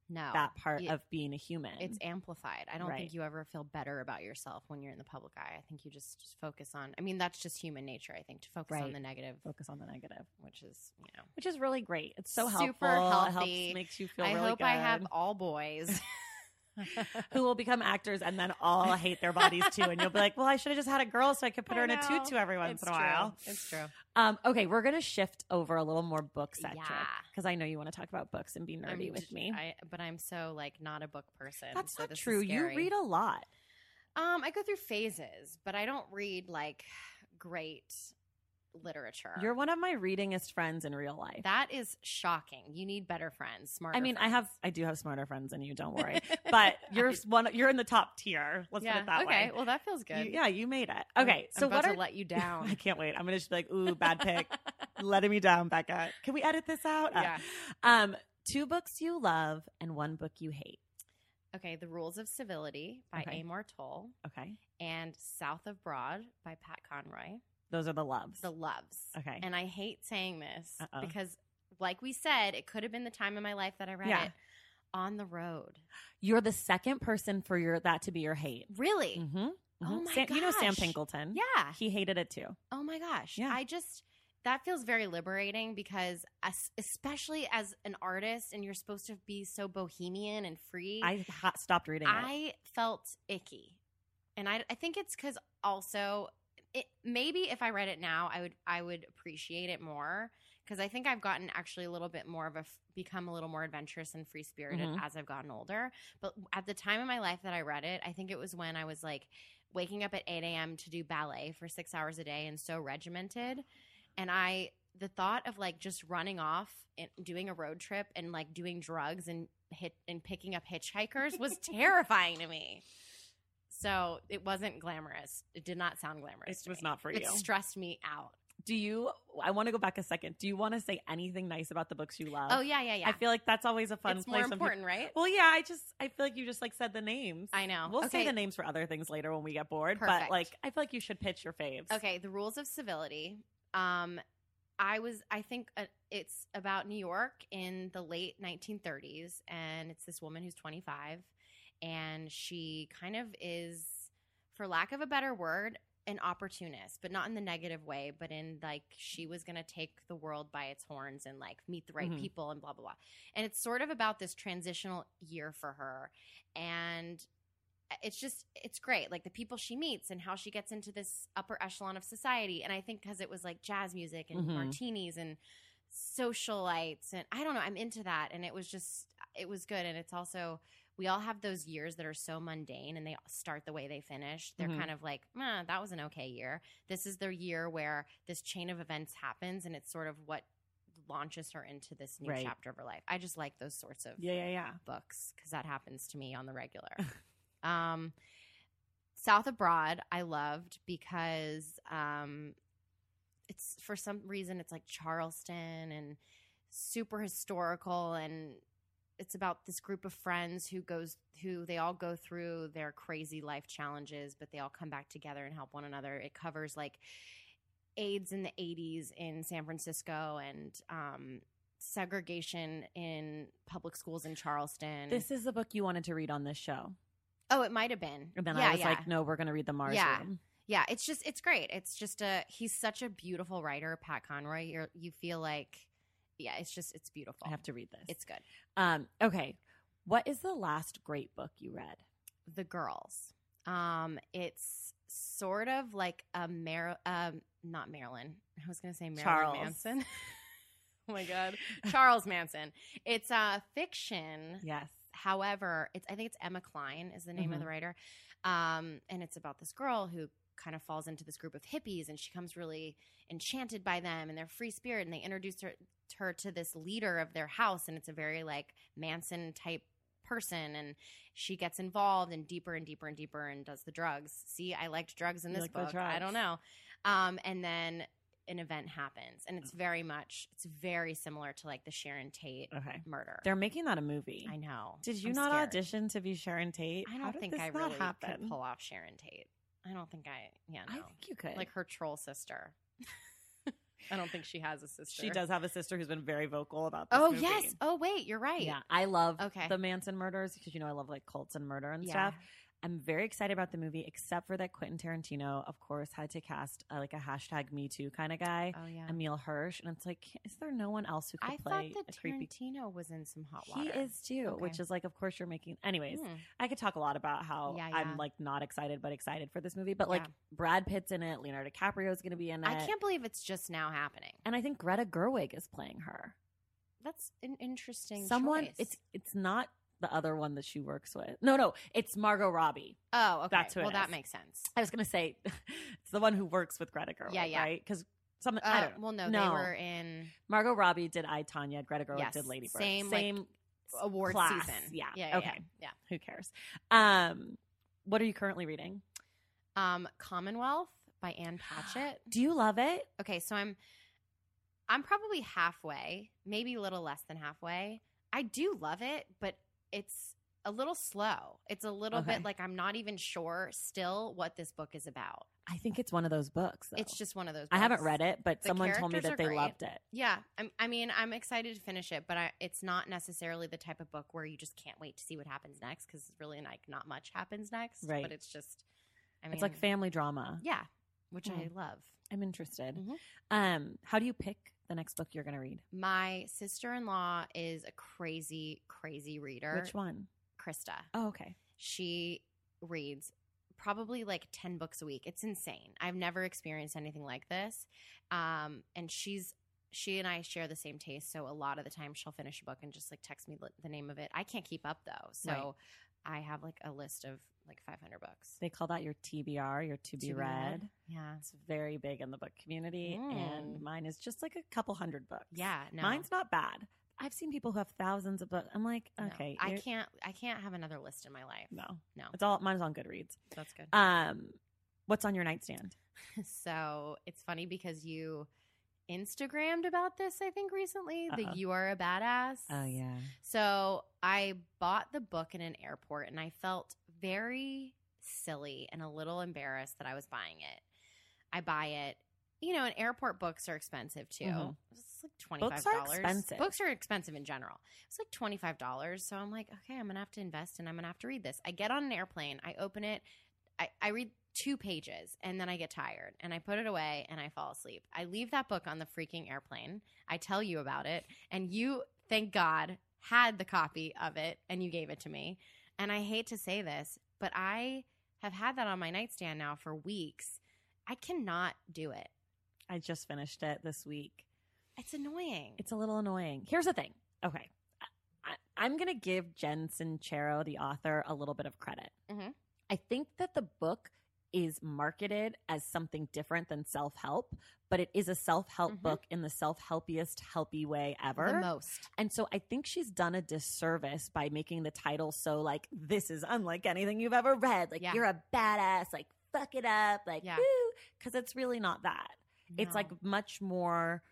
No. that part of being a human. It's amplified. I don't Right. think you ever feel better about yourself when you're in the public eye. I think you just focus on, I mean, that's just human nature, I think, to focus on Right. the negative, Focus on the negative, which is, which is really great. It's so super helpful. It healthy. helps, makes you feel I really hope good. I have all boys. Who will become actors and then all hate their bodies too. And you'll be like, well, I should have just had a girl so I could put her in a tutu every once in a while. It's true. Okay, we're going to shift over a little more book-centric Yeah. because I know you want to talk about books and be nerdy with me. But I'm so not a book person. That's so not this is true. You scary. read a lot. I go through phases, but I don't read great literature. You're one of my readingest friends in real life. That is shocking. You need better friends, smarter. I mean, friends. I do have smarter friends than you. Don't worry. But you're in the top tier. Let's put it that way. Okay, well that feels good. You made it. Okay, I'm so about what to are? let you down. I can't wait. I'm gonna just be like, ooh, bad pick, letting me down, Becca. Can we edit this out? Yeah. 2 books you love and 1 book you hate. Okay, The Rules of Civility by Okay. Amor Toll Okay, and South of Broad by Pat Conroy. those are the loves. The loves. Okay. And I hate saying this Uh-oh. because, like we said, it could have been the time in my life that I read Yeah. it. On the Road. You're the second person for that to be your hate. Really? Mm-hmm. Oh my You know Sam gosh. Pinkleton? Yeah. He hated it too. Oh my gosh. Yeah. That feels very liberating because especially as an artist and you're supposed to be so bohemian and free. I stopped reading it. I felt icky. And I think it's because also maybe if I read it now, I would appreciate it more because I think I've gotten actually a little bit more of become a little more adventurous and free spirited Mhm. as I've gotten older. But at the time in my life that I read it, I think it was when I was waking up at 8 a.m. to do ballet for 6 hours a day and so regimented. And the thought of just running off and doing a road trip and doing drugs and picking up hitchhikers was terrifying to me. So it wasn't glamorous. It did not sound glamorous. It was not for you. It stressed me out. I want to go back a second. Do you want to say anything nice about the books you love? Oh, yeah. I feel like that's always a fun It's place. more when important, right? Well, yeah, I feel like you just said the names. I know. We'll say Okay. the names for other things later when we get bored. Perfect. But I feel like you should pitch your faves. Okay, The Rules of Civility. I think it's about New York in the late 1930s, and it's this woman who's 25, and she kind of is, for lack of a better word, an opportunist, but not in the negative way, but in she was going to take the world by its horns and meet the right Mhm. people and blah, blah, blah. And it's sort of about this transitional year for her. And it's great. The people she meets and how she gets into this upper echelon of society. And I think because it was jazz music and Mhm. martinis and socialites and I don't know, I'm into that. And it was good. And it's also, we all have those years that are so mundane and they start the way they finish. They're Mhm. kind of that was an okay year. This is the year where this chain of events happens and it's sort of what launches her into this new Right. chapter of her life. I just like those sorts of Yeah. books because that happens to me on the regular. South of Broad I loved because it's for some reason it's Charleston and super historical, and it's about this group of friends who they all go through their crazy life challenges, but they all come back together and help one another. It covers AIDS in the 80s in San Francisco and segregation in public schools in Charleston. This is the book you wanted to read on this show. Oh, it might have been. And then Yeah, I was yeah. like, no, we're going to read the Mars Yeah. Room. Yeah, it's great. It's just he's such a beautiful writer, Pat Conroy. You feel it's beautiful. I have to read this. It's good. Okay. What is the last great book you read? The Girls. It's sort of like a not Marilyn. I was going to say Marilyn Charles. Manson. Oh my God. Charles Manson. It's fiction. Yes. However, I think it's Emma Klein is the name of the writer. And it's about this girl who kind of falls into this group of hippies and she becomes really enchanted by them and their free spirit, and they introduce her to this leader of their house, and it's a very Manson type person, and she gets involved and deeper and deeper and deeper and does the drugs. See, I liked drugs in You this like the book. drugs. I don't know. And then an event happens, and it's very similar to the Sharon Tate Okay. murder. They're making that a movie. I know. Did you I'm not scared. audition to be Sharon Tate? I How don't did think this I not really happen? could pull off Sharon Tate. I don't think I I think you could. her troll sister. I don't think she has a sister. She does have a sister who's been very vocal about this Oh, movie. yes. Oh, wait, you're right. Yeah, I love Okay. the Manson murders because, I love like cults and murder and Yeah. stuff. I'm very excited about the movie, except for that Quentin Tarantino, of course, had to cast like a hashtag Me Too kind of guy, Oh, yeah. Emil Hirsch. And it's like, is there no one else who could I play thought that a creepy... Tarantino was in some hot water. He is too, Okay. which is like, of course, you're making... Anyways, Hmm. I could talk a lot about how Yeah, I'm yeah. like not excited, but excited for this movie. But like Yeah. Brad Pitt's in it, Leonardo DiCaprio is going to be in it. I can't believe it's just now happening. And I think Greta Gerwig is playing her. That's an interesting Someone, choice. it's not the other one that she works with. No, it's Margot Robbie. Oh, okay. That's who it well, that is. makes sense. I was going to say it's the one who works with Greta Gerwig, Yeah. right? Because I don't know. Well, no, they were in Margot Robbie did I, Tonya. Greta Gerwig Yes, did Lady Bird. same, like, award class. season. Yeah. Yeah. Okay. Yeah. Who cares? What are you currently reading? Commonwealth by Anne Patchett. Do you love it? Okay, so I'm probably halfway, maybe a little less than halfway. I do love it, but it's a little slow. It's a little Okay. bit like I'm not even sure still what this book is about. I think it's one of those books, though. It's just one of those books. I haven't read it, but The someone told me characters that are they great. loved it. Yeah, I'm excited to finish it, but it's not necessarily the type of book where you just can't wait to see what happens next because really like not much happens next. Right. But it's just, It's like family drama. yeah, which I Mm. love. I'm interested. Mhm. How do you pick the next book you're going to read? My sister-in-law is a crazy, crazy reader. Which one? Krista. Oh, okay. She reads probably like 10 books a week. It's insane. I've never experienced anything like this. And she and I share the same taste. So a lot of the time she'll finish a book and just like text me the name of it. I can't keep up though. So I have like a list of like 500 books. They call that your TBR, your to be read. Yeah. It's very big in the book community, and Mm. mine is just like a couple hundred books. Yeah. No. Mine's not bad. I've seen people who have thousands of books. I'm like, No. okay, I can't have another list in my life. No, No. it's all mine's on Goodreads. That's good. What's on your nightstand? So it's funny because you Instagrammed about this, I think, recently. Uh-oh. The You Are a Badass. Oh yeah, So I bought the book in an airport and I felt very silly and a little embarrassed that I was buying it. I buy it. And airport books are expensive too. Mhm. It's like $25. Books are expensive. Books are expensive in general. It's like $25. So I'm like, okay, I'm going to have to invest and I'm going to have to read this. I get on an airplane. I open it. I read 2 pages and then I get tired and I put it away and I fall asleep. I leave that book on the freaking airplane. I tell you about it and you, thank God, had the copy of it and you gave it to me. And I hate to say this, but I have had that on my nightstand now for weeks. I cannot do it. I just finished it this week. It's annoying. It's a little annoying. Here's the thing. Okay, I'm gonna give Jen Sincero, the author, a little bit of credit. Mhm. I think that the book is marketed as something different than self-help, but it is a self-help Mhm. book in the self-helpiest helpy way ever. The most. And so I think she's done a disservice by making the title so like, this is unlike anything you've ever read. Like, Yeah. you're a badass, like, fuck it up, like, Yeah. woo. Because it's really not that. It's No. like much more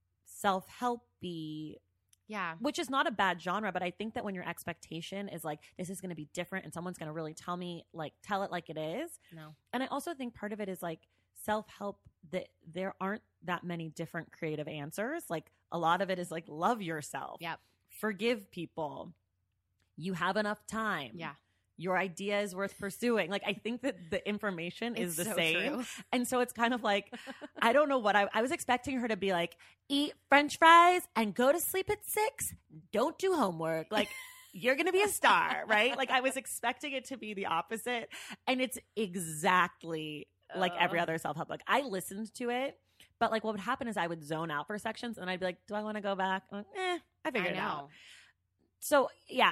self-helpy, Yeah. which is not a bad genre, but I think that when your expectation is like, this is going to be different and someone's going to really tell it like it is. No. And I also think part of it is like self-help, that there aren't that many different creative answers. Like a lot of it is like, love yourself. Yep. Forgive people. You have enough time. Yeah. Your idea is worth pursuing. Like, I think that the information is the It's so same. true. And so it's kind of like, I don't know what I was expecting her to be like, eat French fries and go to sleep at 6. Don't do homework. Like, you're going to be a star, right? Like, I was expecting it to be the opposite. And it's exactly like every other self-help book. I listened to it, but like what would happen is I would zone out for sections and I'd be like, do I want to go back? I'm like, I figured it out. So yeah,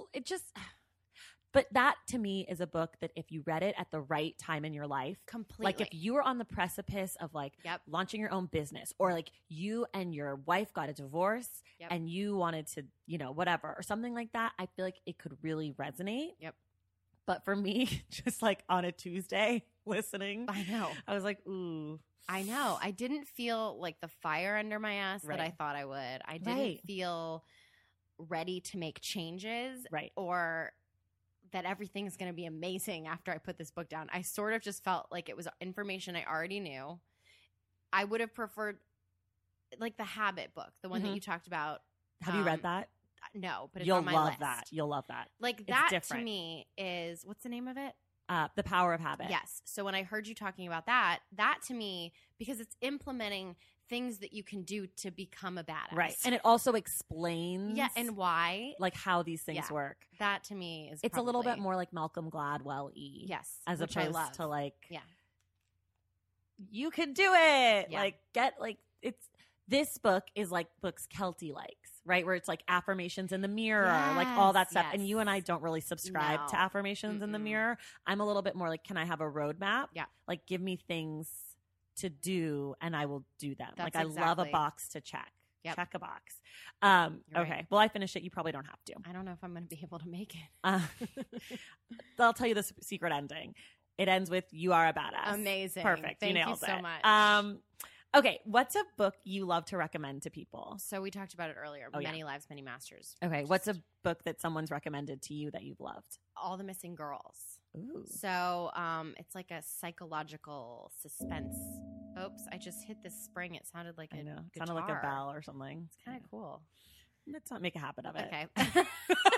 but that to me is a book that if you read it at the right time in your life, Completely. like if you were on the precipice of like Yep. launching your own business, or like you and your wife got a divorce Yep. and you wanted to, whatever, or something like that, I feel like it could really resonate. Yep. But for me, just like on a Tuesday listening, I know. I was like, ooh. I know. I didn't feel like the fire under my ass that I Right. thought I would. I didn't Right. feel ready to make changes Right. or that everything's going to be amazing after I put this book down. I sort of just felt like it was information I already knew. I would have preferred like the Habit book, the one that you talked about. Have you read that? No, but it's You'll on my love list. that. You'll love that. Like It's that to different. me is, what's the name of it? The Power of Habit. Yes. So when I heard you talking about that to me, because it's implementing things that you can do to become a badass. Right. And it also explains and why. like how these things work. That to me is It's a little bit more like Malcolm Gladwell-y. Yes. As which opposed I love. to like Yeah. you can do it. Yeah. Like this book is like books Kelty likes, right? Where it's like affirmations in the mirror, like all that stuff. And you and I don't really subscribe to affirmations in the mirror. I'm a little bit more like, can I have a roadmap? Yeah. Like give me things to do and I will do them. That's like I love a box to check. Yep. Check a box. You're Okay. right. Well, I finished it. You probably don't have to. I don't know if I'm going to be able to make it. I'll tell you the secret ending. It ends with "You are a badass." Amazing. Perfect. Thank you nailed you so it. much. Okay. What's a book you love to recommend to people? So we talked about it earlier. Oh, yeah. Many Lives, Many Masters. Okay. What's a book that someone's recommended to you that you've loved? All the Missing Girls. Ooh. So it's like a psychological suspense. Oops, I just hit this spring. It sounded like I a know. It guitar. sounded like a bell or something. It's kind of cool. Let's not make a habit of it. Okay.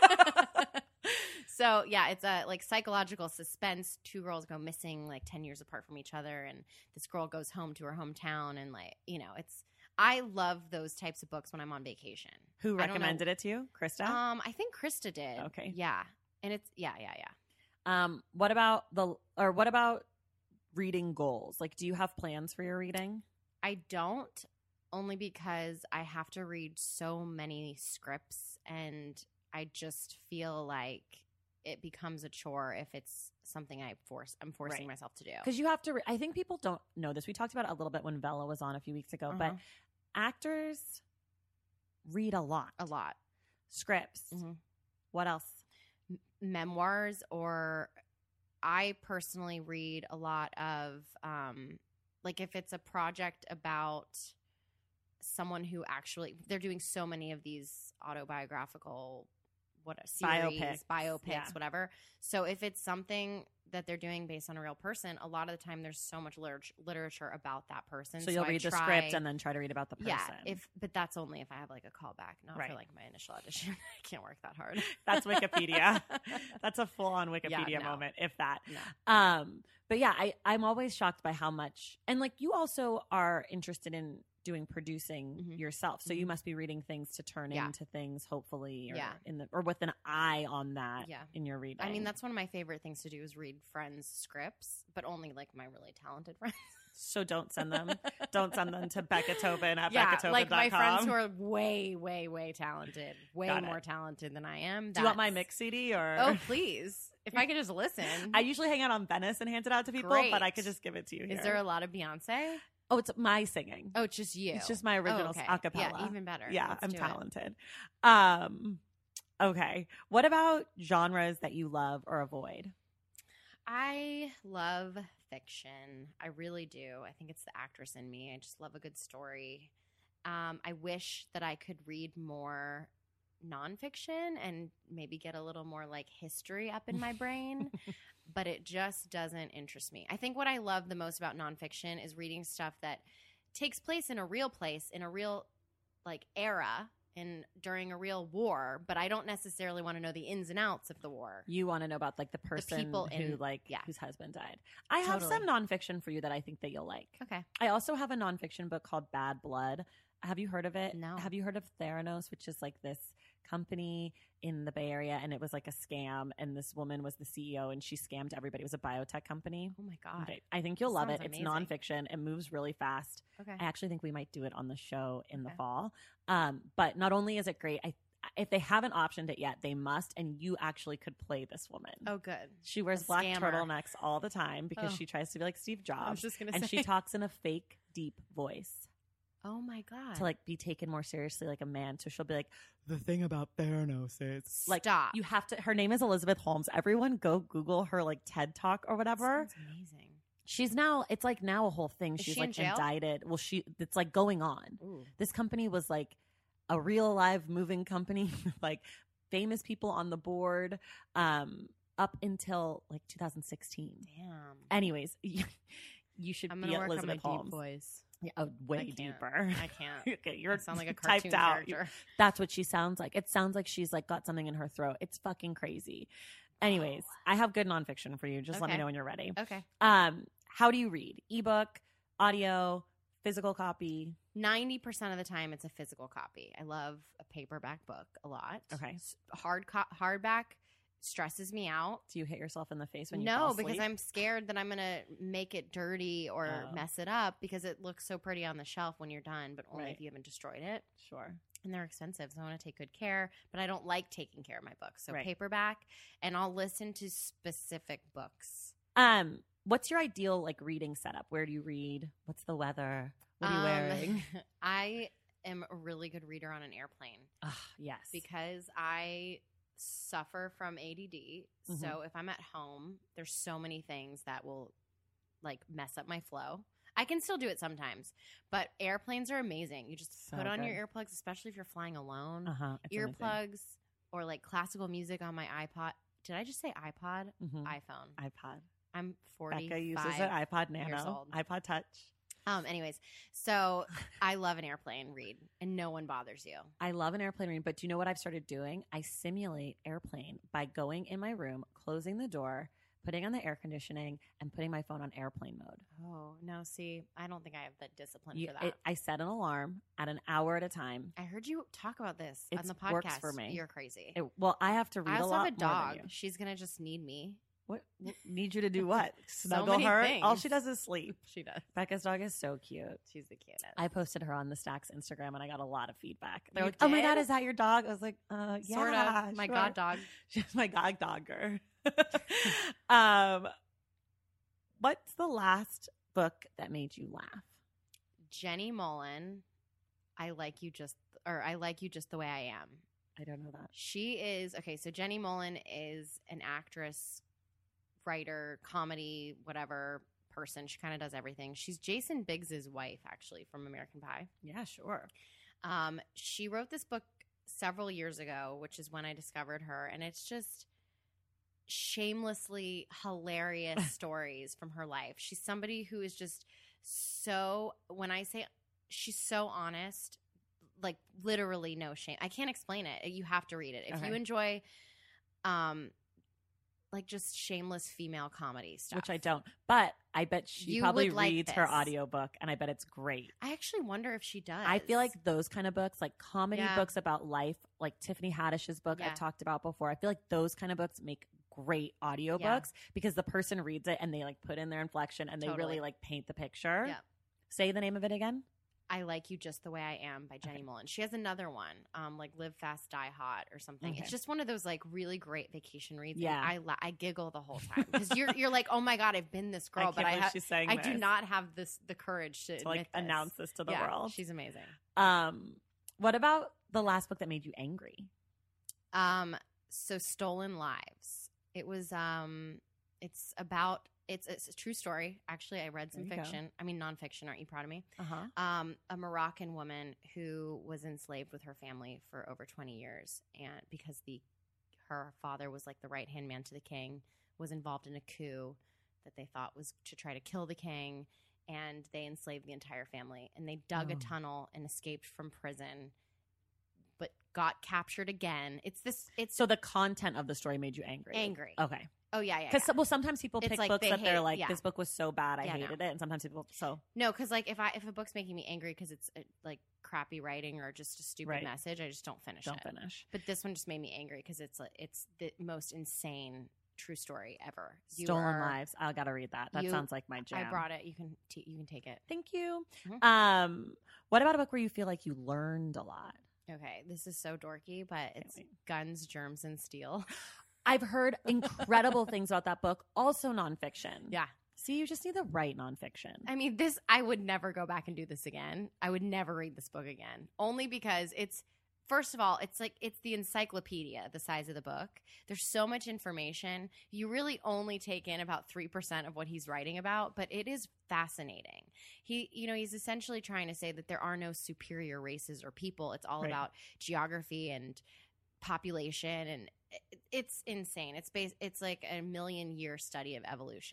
So yeah, it's a like psychological suspense. Two girls go missing like 10 years apart from each other, and this girl goes home to her hometown, and like, you know, I love those types of books when I'm on vacation. Who recommended it to you? Krista? I think Krista did. Okay. Yeah. And it's yeah. What about reading goals? Like, do you have plans for your reading? I don't, only because I have to read so many scripts, and I just feel like it becomes a chore if it's something I'm forcing myself to do. Because you have to. I think people don't know this. We talked about it a little bit when Bella was on a few weeks ago, but actors read a lot. Scripts. Mm-hmm. What else? Memoirs, or I personally read a lot of like if it's a project about someone who actually, they're doing so many of these autobiographical biopics, whatever. So if it's something that they're doing based on a real person, a lot of the time there's so much literature about that person. So you'll read the script and then try to read about the person. Yeah, but that's only if I have like a callback, not for like my initial audition. I can't work that hard. That's Wikipedia. That's a full-on Wikipedia moment, if that. No. But yeah, I'm always shocked by how much, and like you also are interested in doing producing yourself, so you must be reading things to turn into things, hopefully, or with an eye on that in your reading. I mean, that's one of my favorite things to do is read friends' scripts, but only like my really talented friends. So don't send them. Don't send them to Becca Tobin at BeccaTobin.com. Like my friends who are way, way, way talented, way more talented than I am. Do you want my mix CD or? Oh, please! If I could just listen. I usually hang out on Venice and hand it out to people, but I could just give it to you here. Is there a lot of Beyonce? Oh, it's my singing. Oh, it's just you. It's just my original acapella. Yeah, even better. Yeah, Let's I'm do talented. Okay. What about genres that you love or avoid? I love fiction. I really do. I think it's the actress in me. I just love a good story. I wish that I could read more nonfiction and maybe get a little more like history up in my brain, but it just doesn't interest me. I think what I love the most about nonfiction is reading stuff that takes place, in a real like era and during a real war, but I don't necessarily want to know the ins and outs of the war. You want to know about like the person people who whose husband died. I have some nonfiction for you that I think that you'll like. Okay. I also have a nonfiction book called Bad Blood. Have you heard of it? No. Have you heard of Theranos, which is like this company in the Bay Area, and it was like a scam, and this woman was the CEO and she scammed everybody. It was a biotech company. Oh my God. Okay. I think you'll love it. Amazing. It's nonfiction. It moves really fast. Okay. I actually think we might do it on the show in the fall. But not only is it great, if they haven't optioned it yet, they must, and you actually could play this woman. Oh, good. She wears black turtlenecks all the time because she tries to be like Steve Jobs. I was just gonna and say. she talks in a fake, deep voice. Oh my God. To like be taken more seriously like a man. So she'll be like, the thing about Theranos is like, stop. You have to, her name is Elizabeth Holmes. Everyone go Google her like TED Talk or whatever. Sounds amazing. She's now, it's like now a whole thing. Is She's she in like jail? indicted. Well, it's like going on. Ooh. This company was like a real live moving company with like famous people on the board up until like 2016. Damn. Anyways, you should I'm be gonna work Elizabeth on my Holmes. deep voice. Yeah, way I can't. deeper. I can't. Okay, you're I sound like a typed cartoon out. character. That's what she sounds like. It sounds like she's like got something in her throat. It's fucking crazy. Anyways, I have good nonfiction for you. Just let me Okay. know when you're ready. Okay. How do you read? Ebook, audio, physical copy? 90% of the time, it's a physical copy. I love a paperback book a lot. Okay. Hardback stresses me out. Do you hit yourself in the face when you fall No, asleep? because I'm scared that I'm going to make it dirty or Oh. mess it up because it looks so pretty on the shelf when you're done, but only Right. if you haven't destroyed it. Sure. And they're expensive, so I want to take good care, but I don't like taking care of my books. So Right. paperback, and I'll listen to specific books. What's your ideal like reading setup? Where do you read? What's the weather? What are you wearing? I am a really good reader on an airplane Yes. because I suffer from ADD. So if I'm at home, there's so many things that will like mess up my flow. I can still do it sometimes, but airplanes are amazing. You just So put on good. your earplugs, especially if you're flying alone. It's amazing. Earplugs or like classical music on my iPod. Did I just say iPod? Mhm. iPhone. iPod. I'm 45 Becca uses it. iPod years Nano. old. iPod Touch. Anyways, so I love an airplane read and no one bothers you. I love an airplane read, but do you know what I've started doing? I simulate airplane by going in my room, closing the door, putting on the air conditioning, and putting my phone on airplane mode. Oh, no, see, I don't think I have the discipline for that. I set an alarm at an hour at a time. I heard you talk about this on It's the podcast. works for me. You're crazy. Well, I have to read I a also lot have a more than dog. you. She's going to just need me. What need you to do? What So snuggle many her? All things. she does is sleep. She does. Becca's dog is so cute. She's the cutest. I posted her on the Stacks Instagram and I got a lot of feedback. They're You like, "Oh my god, did? is that your dog?" I was like, "Yeah, Sort of. My sure." god dog. She's my god dogger. What's the last book that made you laugh? Jenny Mullen. I like you just the way I am. I don't know that. She is okay. So Jenny Mullen is an actress, writer, comedy, whatever person. She kind of does everything. She's Jason Biggs's wife, actually, from American Pie. Yeah, sure. She wrote this book several years ago, which is when I discovered her, and it's just shamelessly hilarious stories from her life. She's somebody who is just so, when I say she's so honest, like literally no shame. I can't explain it. You have to read it. If Okay. you enjoy like just shameless female comedy stuff. Which I don't. But I bet she You probably would like reads her this. audiobook and I bet it's great. I actually wonder if she does. I feel like those kind of books, like comedy Yeah. books about life, like Tiffany Haddish's book Yeah. I've talked about before. I feel like those kind of books make great audiobooks because the person reads it and they like put in their inflection and they Totally. really like paint the picture. Yeah. Say the name of it again. I Like You Just the Way I Am by Jenny Mullen. She has another one, like Live Fast, Die Hot or something. Okay. It's just one of those like really great vacation reads. Yeah. And I giggle the whole time because you're like, oh my God, I've been this girl, I but can't believe she's saying I do this. not have the courage to like admit this. announce this to the Yeah, world. She's amazing. What about the last book that made you angry? So Stolen Lives. It was it's a true story. Actually, I read some There you go. fiction. I mean nonfiction. Aren't you proud of me? Uh-huh. A Moroccan woman who was enslaved with her family for over 20 years, and because her father was like the right hand man to the king, was involved in a coup that they thought was to try to kill the king, and they enslaved the entire family. And they dug a Oh. tunnel and escaped from prison, but got captured again. It's So the content of the story made you angry. Angry. Okay. oh yeah, yeah. Because well, sometimes people It's pick like books they that they're hate- like, yeah. this book was so bad, I Yeah, no. hated it, and sometimes people No, because like if a book's making me angry because it's like crappy writing or just a stupid Right. message, I just don't finish don't it. finish. But this one just made me angry because it's the most insane true story ever. Stolen Lives. I gotta read that. That sounds like my jam. I brought it. You can take it. Thank you. Mhm. What about a book where you feel like you learned a lot? Okay, this is so dorky, but it's wait. Guns, Germs, and Steel. I've heard incredible things about that book. Also nonfiction. Yeah. See, you just need the right nonfiction. I mean, I would never go back and do this again. I would never read this book again. Only because first of all, it's the encyclopedia, the size of the book. There's so much information. You really only take in about 3% of what he's writing about, but it is fascinating. He's essentially trying to say that there are no superior races or people. It's all Right. about geography and population, and it's insane. It's like a 1,000,000-year study of evolution.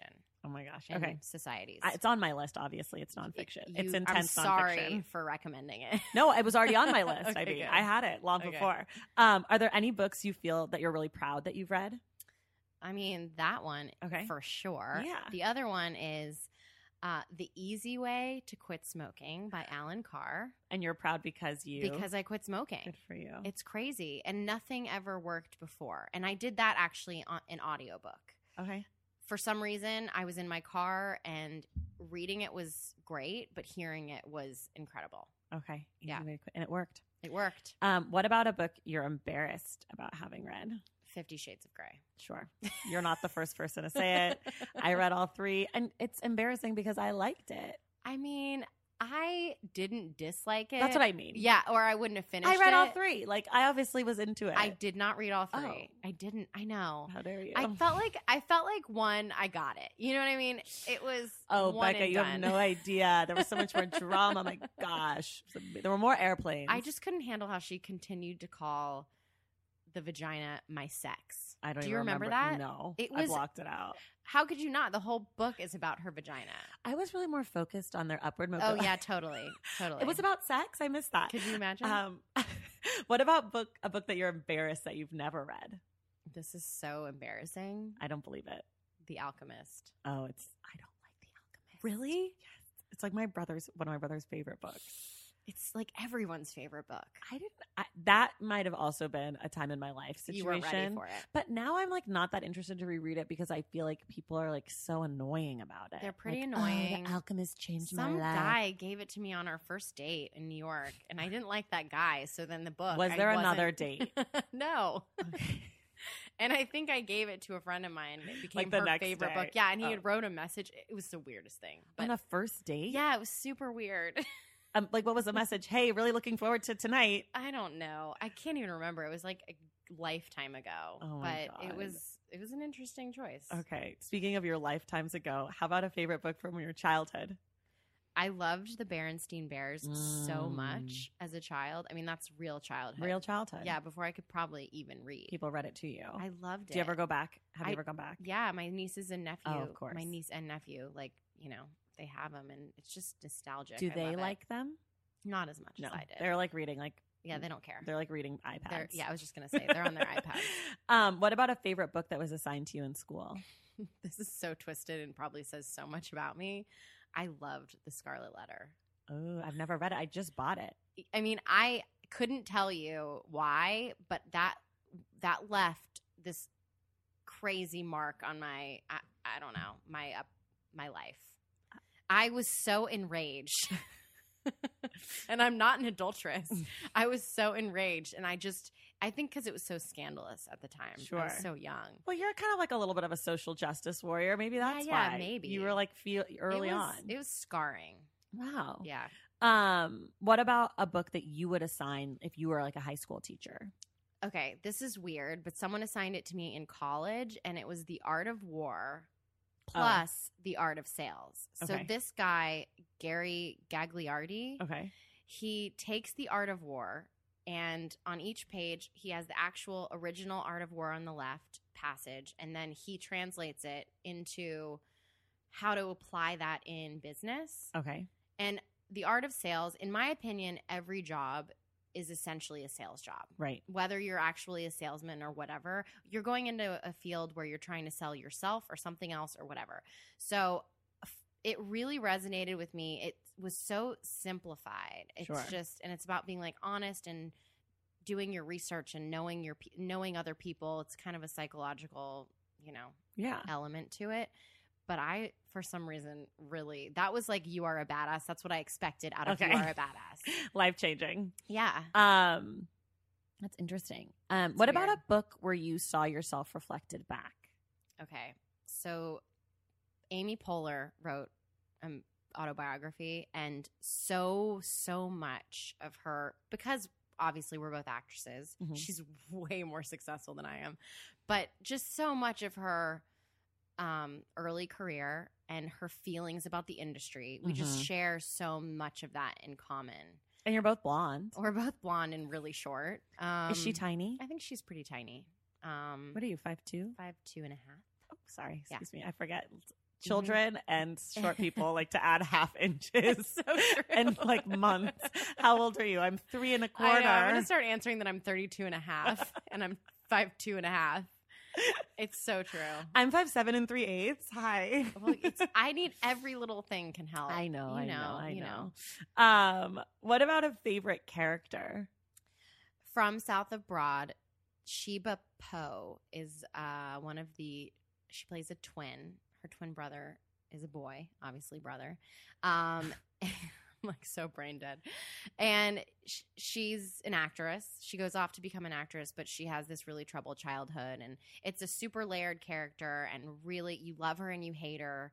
Oh my gosh. in Okay. societies. It's on my list, obviously. It's nonfiction. It's I'm intense sorry nonfiction. for recommending it. No, it was already on my list. Okay, I mean, good. I had it long Okay. before. Are there any books you feel that you're really proud that you've read? I mean, that one Okay. for sure. Yeah. The other one is The Easy Way to Quit Smoking by Alan Carr. And you're proud because Because I quit smoking. Good for you. It's crazy. And nothing ever worked before. And I did that actually on an audiobook. Okay. For some reason, I was in my car and reading it was great, but hearing it was incredible. Okay. Easy Yeah. way to quit. And it worked. It worked. What about a book you're embarrassed about having read? 50 Shades of Grey. Sure. You're not the first person to say it. I read all 3, and it's embarrassing because I liked it. I mean, I didn't dislike it. That's what I mean. Yeah, or I wouldn't have finished I read all it. 3. Like, I obviously was into it. I did not read all 3. Oh. I didn't. I know. How dare you? I felt like one, I got it. You know what I mean? It was one Becca, and you done. have no idea. There was so much more drama. My gosh. There were more airplanes. I just couldn't handle how she continued to call the vagina my sex. I don't Do even you remember that? No. It I was- blocked it out. How could you not? The whole book is about her vagina. I was really more focused on their upward Oh mobility. yeah, totally. Totally. It was about sex. I missed that. Could you imagine? What about a book that you're embarrassed that you've never read? This is so embarrassing. I don't believe it. The Alchemist. Oh, I don't like The Alchemist. Really? Yes. It's like one of my brother's favorite books. It's like everyone's favorite book. That might have also been a time in my life situation. You weren't ready for it. But now I'm like not that interested to reread it because I feel like people are like so annoying about it. They're pretty Like, annoying. Oh, The Alchemist changed Some my life. guy gave it to me on our first date in New York, and I didn't like that guy. So then the book Was I there wasn't- another date? No. And I think I gave it to a friend of mine. It became Like the her next favorite day. book. Yeah, and he Oh. had wrote a message. It was the weirdest thing. But On a first date? yeah, it was super weird. Like, what was the message? Hey, really looking forward to tonight. I don't know. I can't even remember. It was like a lifetime ago. Oh my but it God. was an interesting choice. Okay. Speaking of your lifetimes ago, how about a favorite book from your childhood? I loved the Berenstain Bears so much as a child. I mean, that's real childhood. Real childhood. Yeah, before I could probably even read. People read it to you. I loved it. Do you ever go back? Have you I- ever gone back? Yeah, my nieces and nephew. Oh, of course. My niece and nephew, like, they have them, and it's just nostalgic. Do I they love it. like them? Not as much No. as I did. They're like reading Yeah, they don't care. They're like reading iPads. Yeah, I was just gonna say they're on their iPads. What about a favorite book that was assigned to you in school? This is so twisted and probably says so much about me. I loved The Scarlet Letter. Oh, I've never read it. I just bought it. I mean, I couldn't tell you why, but that left this crazy mark on my I don't know, my life. I was so enraged. And I'm not an adulteress. I was so enraged, and I think because it was so scandalous at the time. Sure. I was so young. Well, you're kind of like a little bit of a social justice warrior. Maybe that's Yeah, why. maybe. You were like early on. It was scarring. Wow. Yeah. What about a book that you would assign if you were like a high school teacher? Okay, this is weird, but someone assigned it to me in college, and it was The Art of War plus The Art of Sales. So Okay. this guy, Gary Gagliardi, Okay. he takes The Art of War, and on each page, he has the actual original Art of War on the left passage, and then he translates it into how to apply that in business. Okay. And The Art of Sales, in my opinion, every job is essentially a sales job. Right. Whether you're actually a salesman or whatever, you're going into a field where you're trying to sell yourself or something else or whatever. So it really resonated with me. It was so simplified. It's Sure. just, and it's about being like honest and doing your research and knowing other people. It's kind of a psychological, Yeah. element to it. But I, for some reason, really, that was like, you are a badass. That's what I expected out of Okay. You Are a Badass. Life changing. Yeah. That's interesting. What about weird. a book where you saw yourself reflected back? Okay. So Amy Poehler wrote an autobiography, and so much of her, because obviously we're both actresses, Mhm. she's way more successful than I am, but just so much of her early career and her feelings about the industry, we just Mhm. share so much of that in common. And you're both blonde. We're both blonde and really short. Is she tiny? I think she's pretty tiny. What are you, 5'2"? 5'2.5". Oh, sorry. Yeah. Excuse me. I forget. children and short people like to add half inches So true. and like months. How old are you? I'm 3 1/4. I know. I'm going to start answering that I'm 32 and a half and I'm 5'2" and a half. It's so true. I'm 5'7" 3/8. Hi. Well, I need every little thing can help. I know. You know. What about a favorite character? From South of Broad, Sheba Poe is one of the. She plays a twin. Her twin brother is a boy, obviously brother. I'm like so brain dead. And she's an actress. She goes off to become an actress, but she has this really troubled childhood. And it's a super layered character. And really, you love her and you hate her.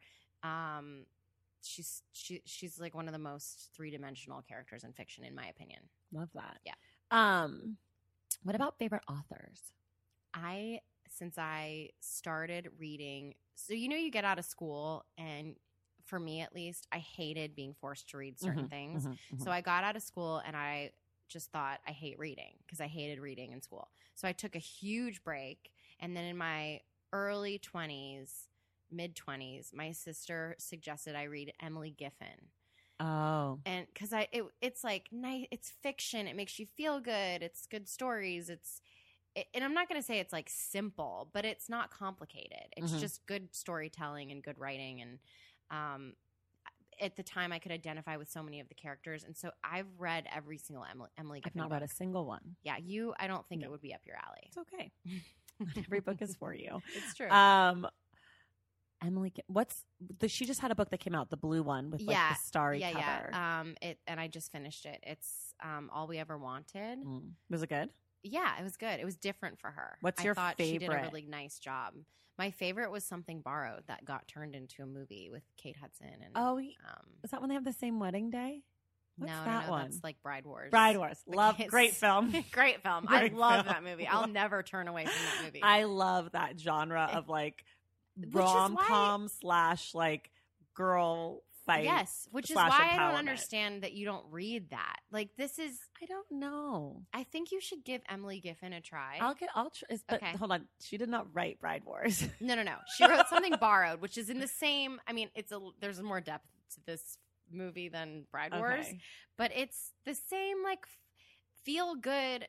She's like one of the most three-dimensional characters in fiction, in my opinion. Love that. Yeah. What about favorite authors? Since I started reading, so you get out of school, and for me at least, I hated being forced to read certain things. So I got out of school and I just thought I hate reading because I hated reading in school. So I took a huge break, and then in my early 20s, mid-20s, my sister suggested I read Emily Giffin. Oh. And because it's like nice, it's fiction. It makes you feel good. It's good stories. And I'm not going to say it's like simple, but it's not complicated. It's just good storytelling and good writing. And at the time, I could identify with so many of the characters. And so I've read every single Emily Giffin I've not read a single one. Yeah, I don't think it would be up your alley. It's okay. Every book is for you. It's true. Emily, she just had a book that came out, the blue one with like the starry cover. Yeah. And I just finished it. It's All We Ever Wanted. Was it good? Yeah, it was good. It was different for her. What's your favorite? She did a really nice job. My favorite was Something Borrowed that got turned into a movie with Kate Hudson. And, is that when they have the same wedding day? What's that one? That's like Bride Wars. Bride Wars. Great film. Great film. I love that movie. I'll never turn away from that movie. I love that genre of like rom-com / like girl fight. Yes, which is why I don't understand that you don't read that. Like this is, I don't know. I think you should give Emily Giffin a try. I'll try. But hold on, she did not write Bride Wars. No. She wrote Something Borrowed, which is in the same. I mean, there's more depth to this movie than Bride Wars, but it's the same like feel good,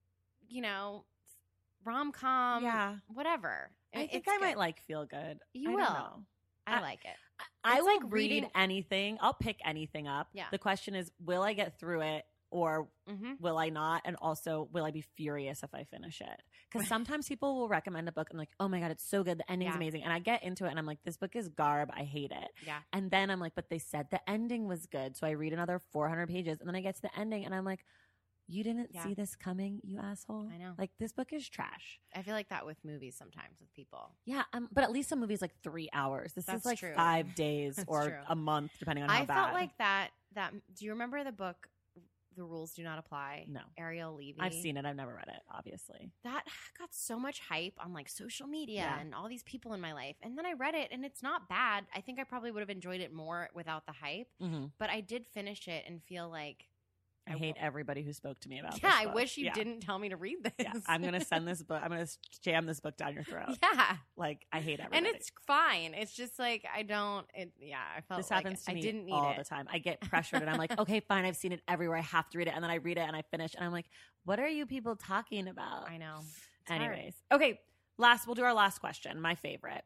rom-com, whatever. I think I might like feel good. You will. Know. I like it. I will read anything. I'll pick anything up. Yeah. The question is, will I get through it or will I not? And also, will I be furious if I finish it? Because sometimes people will recommend a book and like, oh my God, it's so good. The ending's amazing. And I get into it and I'm like, this book is garb. I hate it. Yeah. And then I'm like, but they said the ending was good. So I read another 400 pages and then I get to the ending and I'm like, you didn't see this coming, you asshole. I know. Like, this book is trash. I feel like that with movies sometimes with people. Yeah, but at least a movie's like 3 hours. This is like true. 5 days or a month, depending on how bad. I felt like that. Do you remember the book, The Rules Do Not Apply? No. Ariel Levy. I've seen it. I've never read it, obviously. That got so much hype on like social media and all these people in my life. And then I read it and it's not bad. I think I probably would have enjoyed it more without the hype. But I did finish it and feel like I hate everybody who spoke to me about this I book. wish you didn't tell me to read this. Yeah, I'm going to send this book. I'm going to jam this book down your throat. Yeah. Like, I hate everybody. And it's fine. It's just like, I felt this like happens to me I didn't need all it. the time. I get pressured and I'm like, okay, fine. I've seen it everywhere. I have to read it. And then I read it and I finish. And I'm like, what are you people talking about? I know. It's Anyways. Okay. We'll do our last question. My favorite.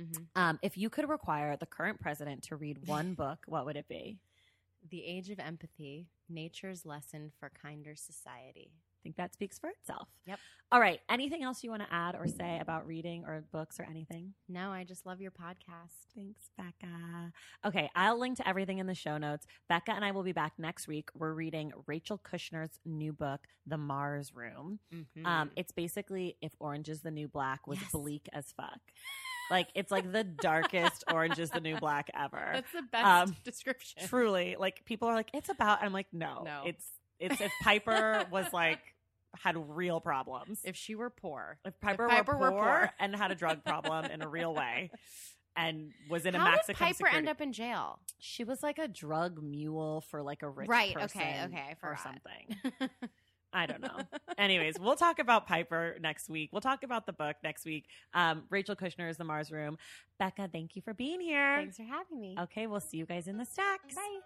If you could require the current president to read one book, what would it be? The Age of Empathy, Nature's Lesson for Kinder Society. I think that speaks for itself. Yep. All right. Anything else you want to add or say about reading or books or anything? No, I just love your podcast. Thanks, Becca. Okay. I'll link to everything in the show notes. Becca and I will be back next week. We're reading Rachel Kushner's new book, The Mars Room. It's basically if Orange is the New Black was bleak as fuck. Like, it's like the darkest Orange is the New Black ever. That's the best description. Truly. Like, people are like, it's about, I'm like, no. It's if Piper was like, had real problems. If she were poor. If Piper were poor and had a drug problem in a real way and was in a maximum security. How did Piper end up in jail? She was like a drug mule for like a rich person. Okay. I forgot. Or something. I don't know. Anyways, we'll talk about Piper next week. We'll talk about the book next week. Rachel Kushner is The Mars Room. Becca, thank you for being here. Thanks for having me. Okay, we'll see you guys in the stacks. Bye.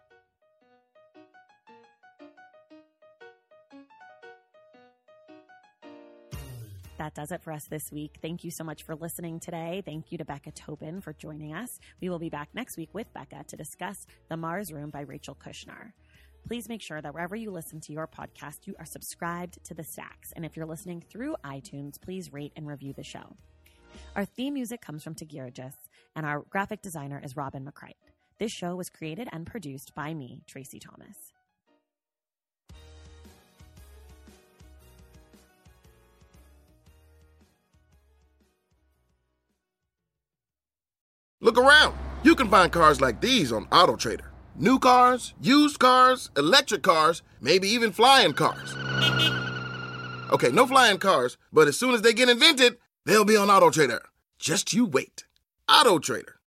That does it for us this week. Thank you so much for listening today. Thank you to Becca Tobin for joining us. We will be back next week with Becca to discuss The Mars Room by Rachel Kushner. Please make sure that wherever you listen to your podcast, you are subscribed to The Stacks. And if you're listening through iTunes, please rate and review the show. Our theme music comes from Tagirajis, and our graphic designer is Robin McCrite. This show was created and produced by me, Tracy Thomas. Look around. You can find cars like these on AutoTrader. New cars, used cars, electric cars, maybe even flying cars. Okay, no flying cars, but as soon as they get invented, they'll be on AutoTrader. Just you wait. AutoTrader.